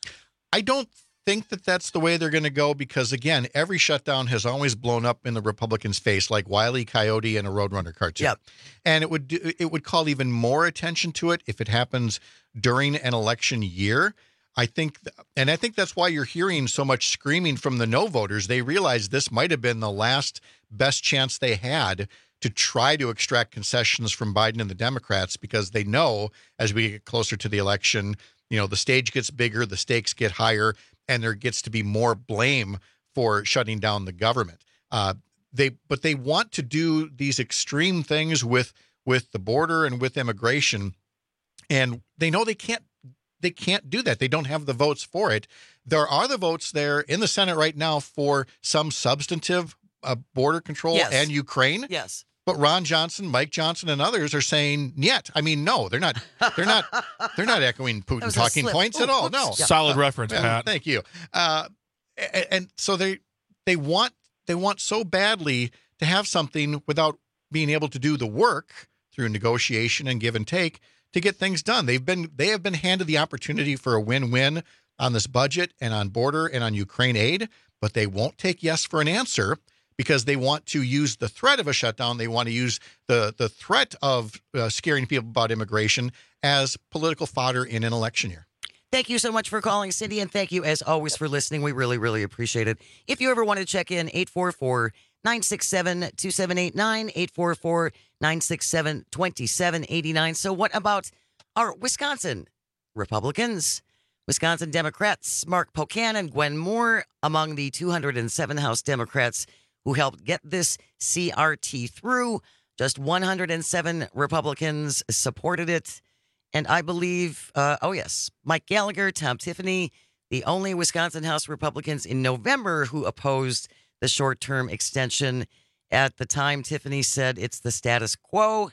I don't think that that's the way they're going to go, because, again, every shutdown has always blown up in the Republicans' face, like Wile E. Coyote and a Roadrunner cartoon. Yep. And it would it would call even more attention to it if it happens during an election year. I think, and I think that's why you're hearing so much screaming from the no voters. They realize this might have been the last best chance they had to try to extract concessions from Biden and the Democrats, because they know as we get closer to the election, you know, the stage gets bigger, the stakes get higher, and there gets to be more blame for shutting down the government. Uh, they, but they want to do these extreme things with with the border and with immigration, and they know they can't. They can't do that. They don't have the votes for it. There are the votes there in the Senate right now for some substantive uh, border control yes. and Ukraine. Yes. But Ron Johnson, Mike Johnson, and others are saying yet. I mean, no, they're not. They're not. They're not echoing Putin talking points Ooh, at all. No, solid uh, reference, uh, Pat. Thank you. Uh, and, and so they they want they want so badly to have something without being able to do the work through negotiation and give and take to get things done. They've been they have been handed the opportunity for a win-win on this budget and on border and on Ukraine aid, but they won't take yes for an answer because they want to use the threat of a shutdown. They want to use the the threat of uh, scaring people about immigration as political fodder in an election year. Thank you so much for calling, Cindy, and thank you as always for listening. We really, really appreciate it. If you ever want to check in, eight four four, nine six seven, two seven eight nine, eight four four, nine six seven, two seven eight nine. So what about our Wisconsin Republicans? Wisconsin Democrats, Mark Pocan and Gwen Moore, among the two hundred seven House Democrats who helped get this C R T through. Just one hundred seven Republicans supported it. And I believe, uh, oh yes, Mike Gallagher, Tom Tiffany, the only Wisconsin House Republicans in November who opposed the short-term extension. At the time, Tiffany said it's the status quo.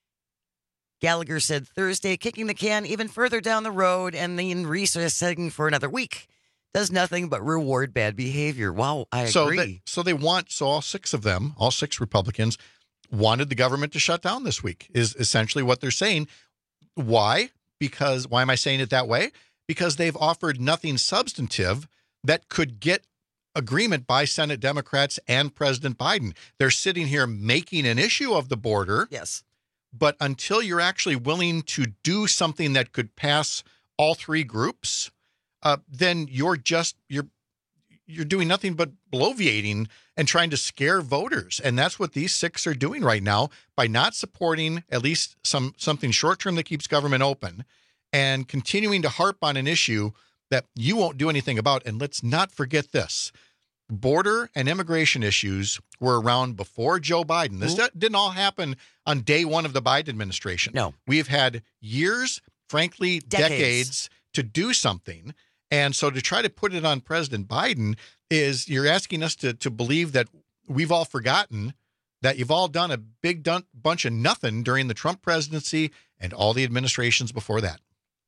Gallagher said Thursday, kicking the can even further down the road and then recessing for another week does nothing but reward bad behavior. Wow, I so agree. They, so they want, so all six of them, all six Republicans, wanted the government to shut down this week, is essentially what they're saying. Why? Because, why am I saying it that way? Because they've offered nothing substantive that could get agreement by Senate Democrats and President Biden. They're sitting here making an issue of the border. Yes. But until you're actually willing to do something that could pass all three groups, uh, then you're just, you're, you're doing nothing but bloviating and trying to scare voters. And that's what these six are doing right now by not supporting at least some something short-term that keeps government open and continuing to harp on an issue that you won't do anything about. And let's not forget this. Border and immigration issues were around before Joe Biden. This mm-hmm. didn't all happen on day one of the Biden administration. No. We've had years, frankly, decades. decades to do something. And so to try to put it on President Biden is you're asking us to, to believe that we've all forgotten that you've all done a big dun- bunch of nothing during the Trump presidency and all the administrations before that.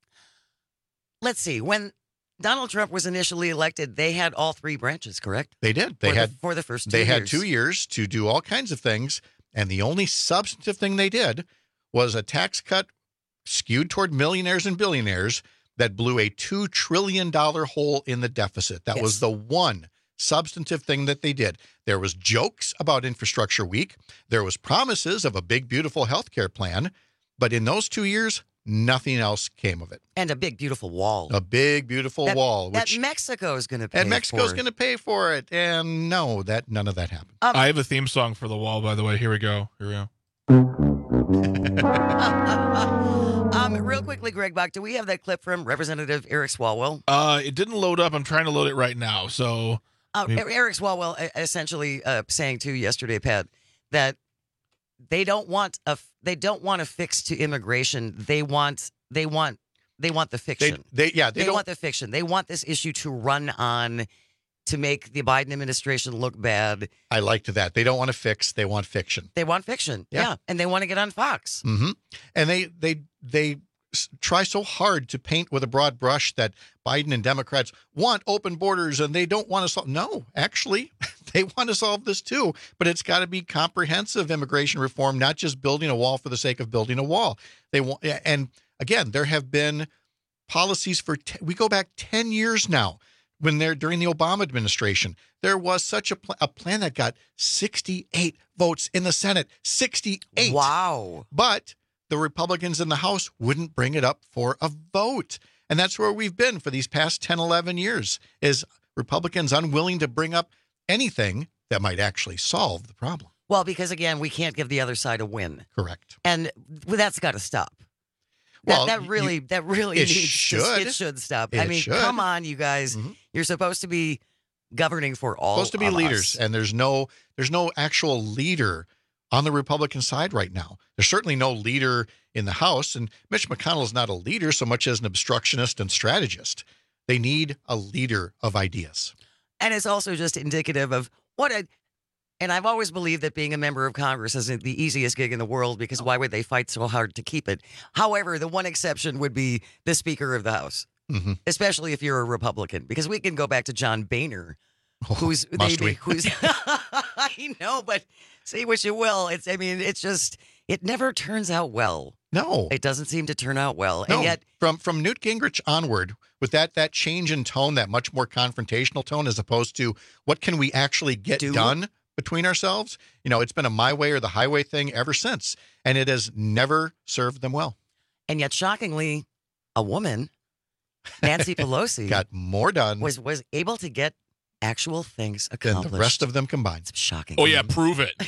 Let's see. When Donald Trump was initially elected, they had all three branches, correct? They did. They for had the, for the first two They years. had two years to do all kinds of things, and the only substantive thing they did was a tax cut skewed toward millionaires and billionaires that blew a two trillion dollars hole in the deficit. That Yes. was the one substantive thing that they did. There was jokes about Infrastructure Week. There was promises of a big, beautiful health care plan. But in those two years, nothing else came of it. And a big, beautiful wall. A big, beautiful that, wall. That Which, Mexico is going to pay and Mexico's for. going to pay for it. And no, that none of that happened. Um, I have a theme song for the wall, by the way. Here we go. Here we go. um, real quickly, Greg Bach, do we have that clip from Representative Eric Swalwell? Uh, it didn't load up. I'm trying to load it right now. So Uh, Eric Swalwell uh, essentially uh, saying to yesterday, Pat, that they don't want a they don't want a fix to immigration. They want they want they want the fiction. They, they yeah they, they don't, want the fiction. They want this issue to run on to make the Biden administration look bad. I liked that. They don't want to fix. They want fiction. They want fiction. Yeah. Yeah, and they want to get on Fox. Mm-hmm. And they they they s- try so hard to paint with a broad brush that Biden and Democrats want open borders and they don't want to solve. No, actually, they want to solve this too. But it's got to be comprehensive immigration reform, not just building a wall for the sake of building a wall. They want, and again, there have been policies for te- we go back ten years now. When they're during the Obama administration, there was such a, pl- a plan that got sixty-eight votes in the Senate. sixty-eight. Wow. But the Republicans in the House wouldn't bring it up for a vote. And that's where we've been for these past ten, eleven years, is Republicans unwilling to bring up anything that might actually solve the problem. Well, because again, we can't give the other side a win. Correct. And well, that's got to stop. That, Well, that really, you- that really it needs should. To, it should stop. I It mean, should. come on, you guys. Mhm. You're supposed to be governing for all. Supposed to be of leaders, us. and there's no there's no actual leader on the Republican side right now. There's certainly no leader in the House, and Mitch McConnell is not a leader so much as an obstructionist and strategist. They need a leader of ideas. And it's also just indicative of what a. And I've always believed that being a member of Congress isn't the easiest gig in the world because why would they fight so hard to keep it? However, the one exception would be the Speaker of the House, Mm-hmm. especially if you're a Republican, because we can go back to John Boehner, who's must we? who's I know, but say what you will. It's I mean, it's just it never turns out well. No, It doesn't seem to turn out well, no. and yet from from Newt Gingrich onward, with that that change in tone, that much more confrontational tone, as opposed to what can we actually get Do? done between ourselves. You know, it's been a my way or the highway thing ever since, and it has never served them well. and yet shockingly, a woman, Nancy Pelosi, Got more done was was able to get actual things than accomplished. the rest of them combined. It's shocking. Oh, yeah, prove it.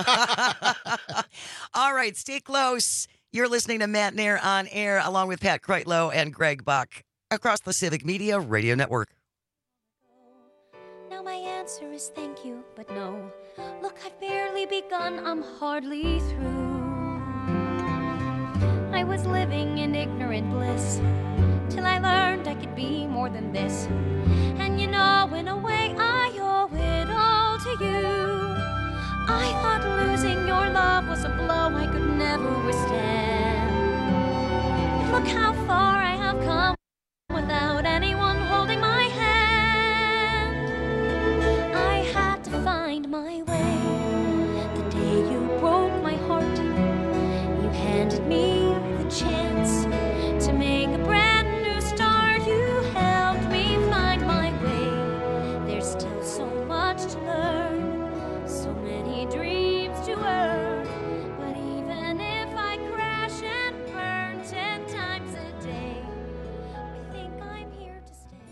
All right, stay close. You're listening to Matt Nair on air, along with Pat Kreitlow and Greg Bach across the Civic Media Radio Network. Now my answer is thank you, but no. Look, I've barely begun, I'm hardly through. I was living in ignorant bliss till I learned I could be more than this. And you know, in a way, I owe it all to you. I thought losing your love was a blow I could never withstand. But look how far I have come without anyone holding my hand. I had to find my way. The day you broke my heart, you handed me the chance to make a brand new start. You helped me find my way. There's still so much to learn, so many dreams to earn. But even if I crash and burn ten times a day, I think I'm here to stay.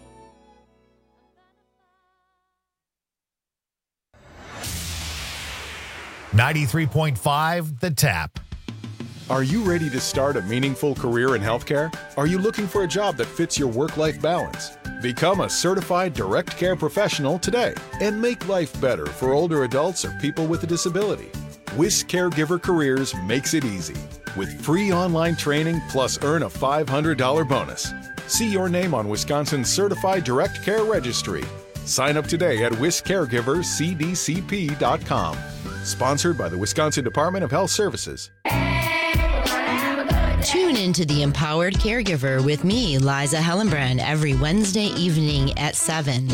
ninety-three point five The Tap. Are you ready to start a meaningful career in healthcare? Are you looking for a job that fits your work-life balance? Become a certified direct care professional today and make life better for older adults or people with a disability. Wish Caregiver Careers makes it easy with free online training plus earn a five hundred dollars bonus. See your name on Wisconsin's Certified Direct Care Registry. Sign up today at wish caregiver c d c p dot com. Sponsored by the Wisconsin Department of Health Services. Tune into The Empowered Caregiver with me, Liza Hellenbrand, every Wednesday evening at seven.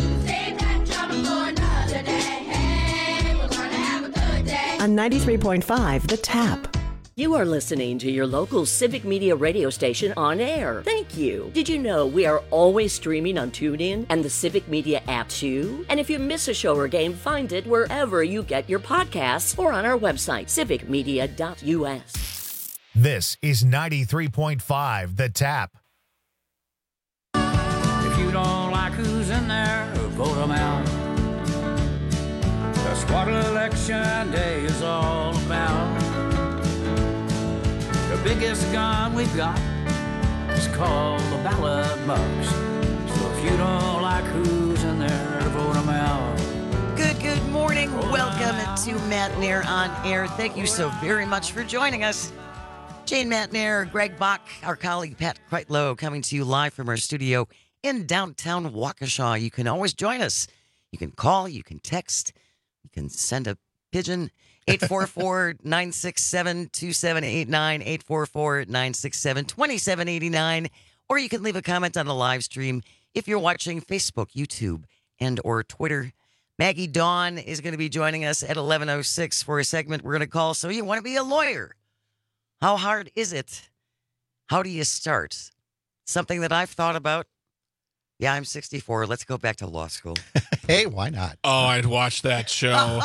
On ninety-three point five, The Tap. You are listening to your local Civic Media radio station on air. Thank you. Did you know we are always streaming on TuneIn and the Civic Media app too? And if you miss a show or game, find it wherever you get your podcasts or on our website, civic media dot u s. This is ninety-three point five, The Tap. If you don't like who's in there, vote them out. That's what election day is all about. The biggest gun we've got is called the ballot box. So if you don't like who's in there, vote them out. Good, good morning. Welcome to Matt Nair on Air. Thank you so very much for joining us. Jane Matt Nair, Greg Bach, our colleague Pat Kreitlow, coming to you live from our studio in downtown Waukesha. You can always join us. You can call, you can text, you can send a pigeon. eight four four, nine six seven, two seven eight nine, eight four four, nine six seven, two seven eight nine, or you can leave a comment on the live stream if you're watching Facebook, YouTube, and or Twitter. Maggie Dawn is going to be joining us at eleven oh six for a segment we're going to call So You Want to Be a Lawyer? How hard is it? How do you start? Something that I've thought about. Yeah, I'm sixty-four. Let's go back to law school. Hey, why not? Oh, I'd watch that show.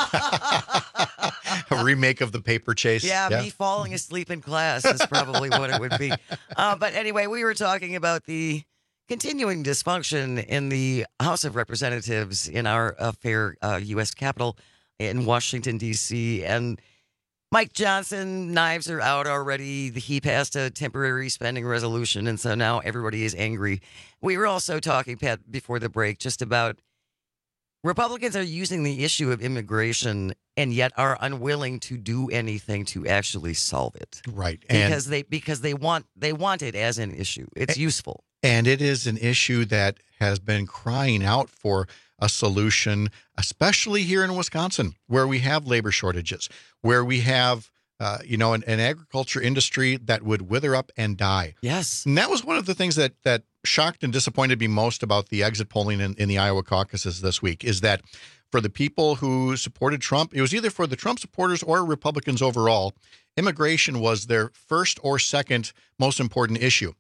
A remake of The Paper Chase. Yeah, yeah, me falling asleep in class is probably what it would be. Uh, but anyway, we were talking about the continuing dysfunction in the House of Representatives in our uh, fair uh, U S Capitol in Washington, D C, and Mike Johnson, knives are out already. He passed a temporary spending resolution, and so now everybody is angry. We were also talking, Pat, before the break, just about Republicans are using the issue of immigration and yet are unwilling to do anything to actually solve it. Right. Because and, they because they want they want it as an issue. It's and, useful. And it is an issue that has been crying out for a solution, especially here in Wisconsin, where we have labor shortages, where we have, uh, you know, an, an agriculture industry that would wither up and die. Yes. And that was one of the things that that shocked and disappointed me most about the exit polling in, in the Iowa caucuses this week, is that for the people who supported Trump, it was either for the Trump supporters or Republicans overall, immigration was their first or second most important issue.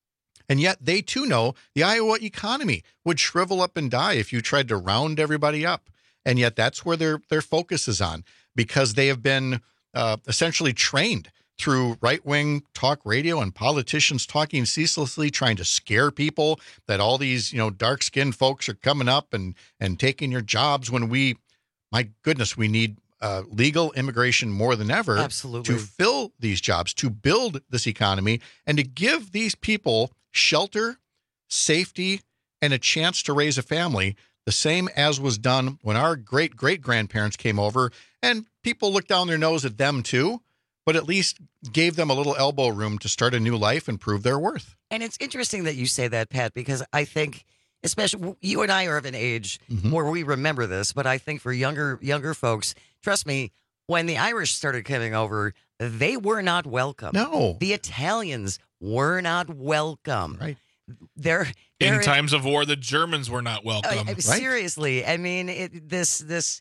And yet they, too, know the Iowa economy would shrivel up and die if you tried to round everybody up. And yet that's where their their focus is on, because they have been uh, essentially trained through right-wing talk radio and politicians talking ceaselessly, trying to scare people that all these, you know, dark-skinned folks are coming up and, and taking your jobs when we, my goodness, we need uh, legal immigration more than ever. Absolutely. To fill these jobs, to build this economy, and to give these people shelter, safety, and a chance to raise a family, the same as was done when our great-great-grandparents came over, and people looked down their nose at them too, but at least gave them a little elbow room to start a new life and prove their worth. And it's interesting that you say that, Pat, because I think, especially you and I are of an age mm-hmm. where we remember this, but I think for younger younger folks, trust me, when the Irish started coming over, they were not welcome. No. The Italians were not welcome. Right. They're, in they're, times of war, the Germans were not welcome. Uh, right? Seriously. I mean, it, this this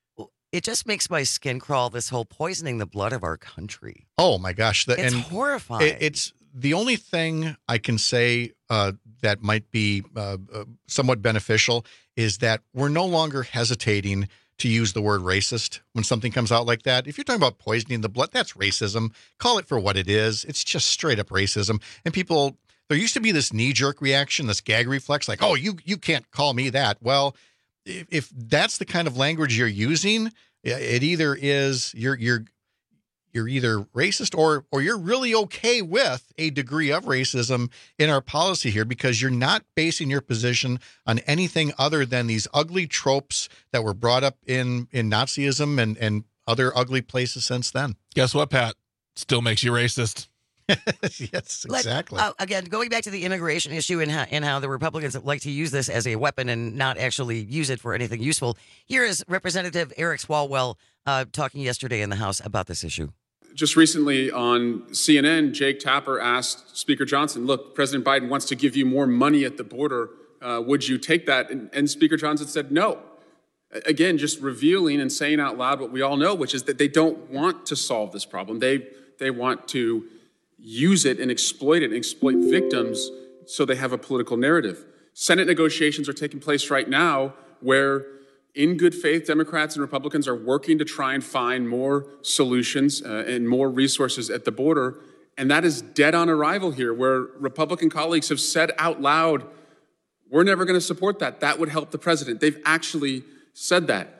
it just makes my skin crawl, this whole poisoning the blood of our country. Oh, my gosh. The, it's and horrifying. It, it's the only thing I can say uh, that might be uh, uh, somewhat beneficial is that we're no longer hesitating to use the word racist when something comes out like that. If you're talking about poisoning the blood, that's racism. Call it for what it is. It's just straight up racism. And people, there used to be this knee-jerk reaction, this gag reflex, like, oh, you you can't call me that. Well, if, if that's the kind of language you're using, it either is you're you're you're either racist or or you're really okay with a degree of racism in our policy here, because you're not basing your position on anything other than these ugly tropes that were brought up in, in Nazism and, and other ugly places since then. Guess what, Pat? Still makes you racist. Yes, exactly. Let, uh, again, going back to the immigration issue and how, and how the Republicans like to use this as a weapon and not actually use it for anything useful. Here is Representative Eric Swalwell uh, talking yesterday in the House about this issue. Just recently on C N N, Jake Tapper asked Speaker Johnson, look, President Biden wants to give you more money at the border. Uh, would you take that? And, and Speaker Johnson said no. Again, just revealing and saying out loud what we all know, which is that they don't want to solve this problem. They, they want to use it and exploit it and exploit victims so they have a political narrative. Senate negotiations are taking place right now where, in good faith, Democrats and Republicans are working to try and find more solutions uh, and more resources at the border. And that is dead on arrival here, where Republican colleagues have said out loud, we're never going to support that. That would help the president. They've actually said that.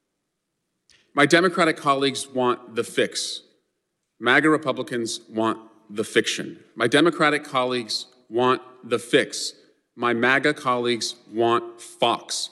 My Democratic colleagues want the fix. MAGA Republicans want the fiction. My Democratic colleagues want the fix. My MAGA colleagues want Fox.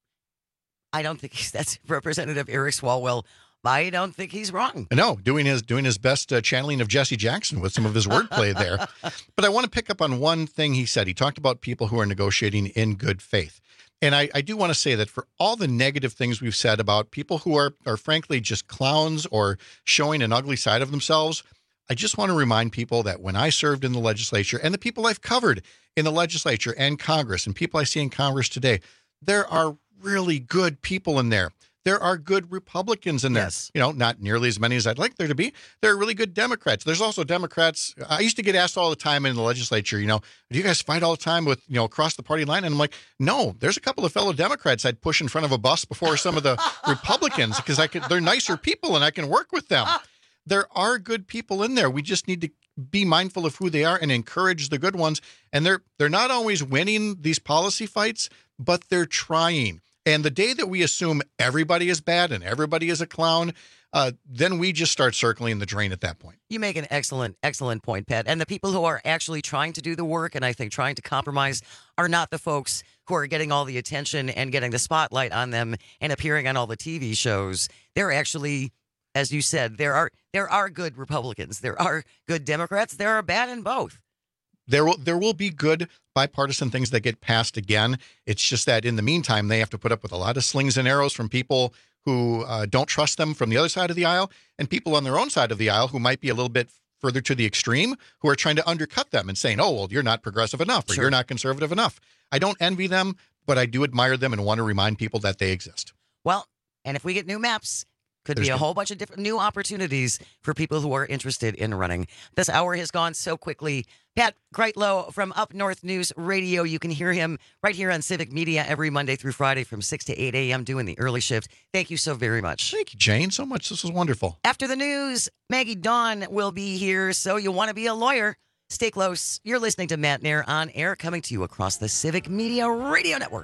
I don't think he's, that's Representative Eric Swalwell. I don't think he's wrong. No, doing his doing his best uh, channeling of Jesse Jackson with some of his wordplay there. But I want to pick up on one thing he said. He talked about people who are negotiating in good faith. And I, I do want to say that for all the negative things we've said about people who are, are frankly just clowns or showing an ugly side of themselves, I just want to remind people that when I served in the legislature and the people I've covered in the legislature and Congress and people I see in Congress today, there are really good people in there. There are good Republicans in there. Yes. You know, not nearly as many as I'd like there to be. There are really good Democrats. There's also Democrats. I used to get asked all the time in the legislature, you know, do you guys fight all the time with, you know, across the party line? And I'm like, no, there's a couple of fellow Democrats I'd push in front of a bus before some of the Republicans because I could, they're nicer people and I can work with them. There are good people in there. We just need to be mindful of who they are and encourage the good ones. And they're they're not always winning these policy fights, but they're trying. And the day that we assume everybody is bad and everybody is a clown, uh, then we just start circling the drain at that point. You make an excellent, excellent point, Pat. And the people who are actually trying to do the work and I think trying to compromise are not the folks who are getting all the attention and getting the spotlight on them and appearing on all the T V shows. They're actually, as you said, there are there are good Republicans. There are good Democrats. There are bad in both. There will there will be good bipartisan things that get passed again. It's just that in the meantime, they have to put up with a lot of slings and arrows from people who uh, don't trust them from the other side of the aisle and people on their own side of the aisle who might be a little bit further to the extreme who are trying to undercut them and saying, oh, well, you're not progressive enough or Sure. you're not conservative enough. I don't envy them, but I do admire them and want to remind people that they exist. Well, and if we get new maps, could There's be a good. whole bunch of different new opportunities for people who are interested in running. This hour has gone so quickly. Pat Kreitlow from Up North News Radio. You can hear him right here on Civic Media every Monday through Friday from six to eight a.m. doing the early shift. Thank you so very much. Thank you, Jane, so much. This was wonderful. After the news, Maggie Dawn will be here, so you want to be a lawyer. Stay close. You're listening to Matt Nair on air, coming to you across the Civic Media Radio Network.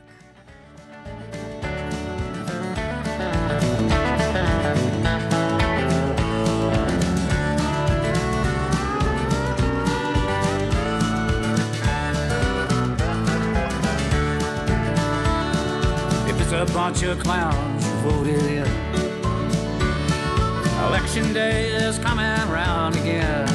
A bunch of clowns voted in. Election day is coming round again.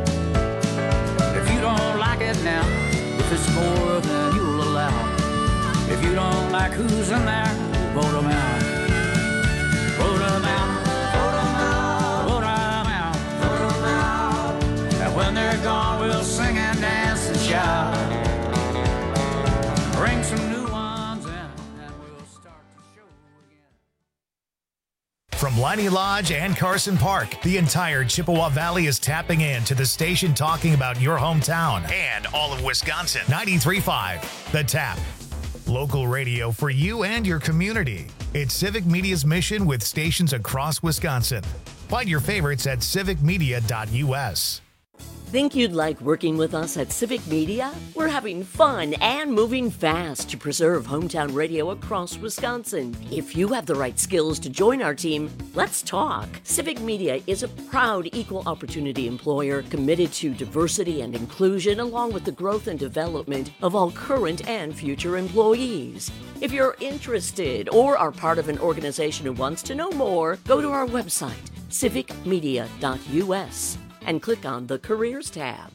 If you don't like it now, if it's more than you'll allow, if you don't like who's in there, vote them out. Vote them out. Vote them out. Vote them out. Vote them out. And when they're gone, we'll sing and dance and shout. Bring some new ones in. From Liney Lodge and Carson Park, the entire Chippewa Valley is tapping in to the station talking about your hometown and all of Wisconsin. ninety-three point five, The Tap. Local radio for you and your community. It's Civic Media's mission with stations across Wisconsin. Find your favorites at civic media dot u s. Think you'd like working with us at Civic Media? We're having fun and moving fast to preserve hometown radio across Wisconsin. If you have the right skills to join our team, let's talk. Civic Media is a proud equal opportunity employer committed to diversity and inclusion, along with the growth and development of all current and future employees. If you're interested or are part of an organization who wants to know more, go to our website, civic media dot u s. and click on the Careers tab.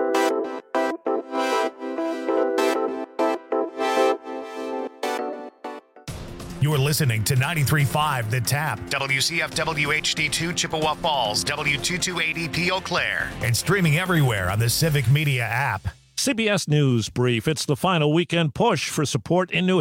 You're listening to ninety-three point five The Tap, W C F W H D two Chippewa Falls, W two two eight E P Eau Claire, and streaming everywhere on the Civic Media app. C B S News Brief. It's the final weekend push for support in New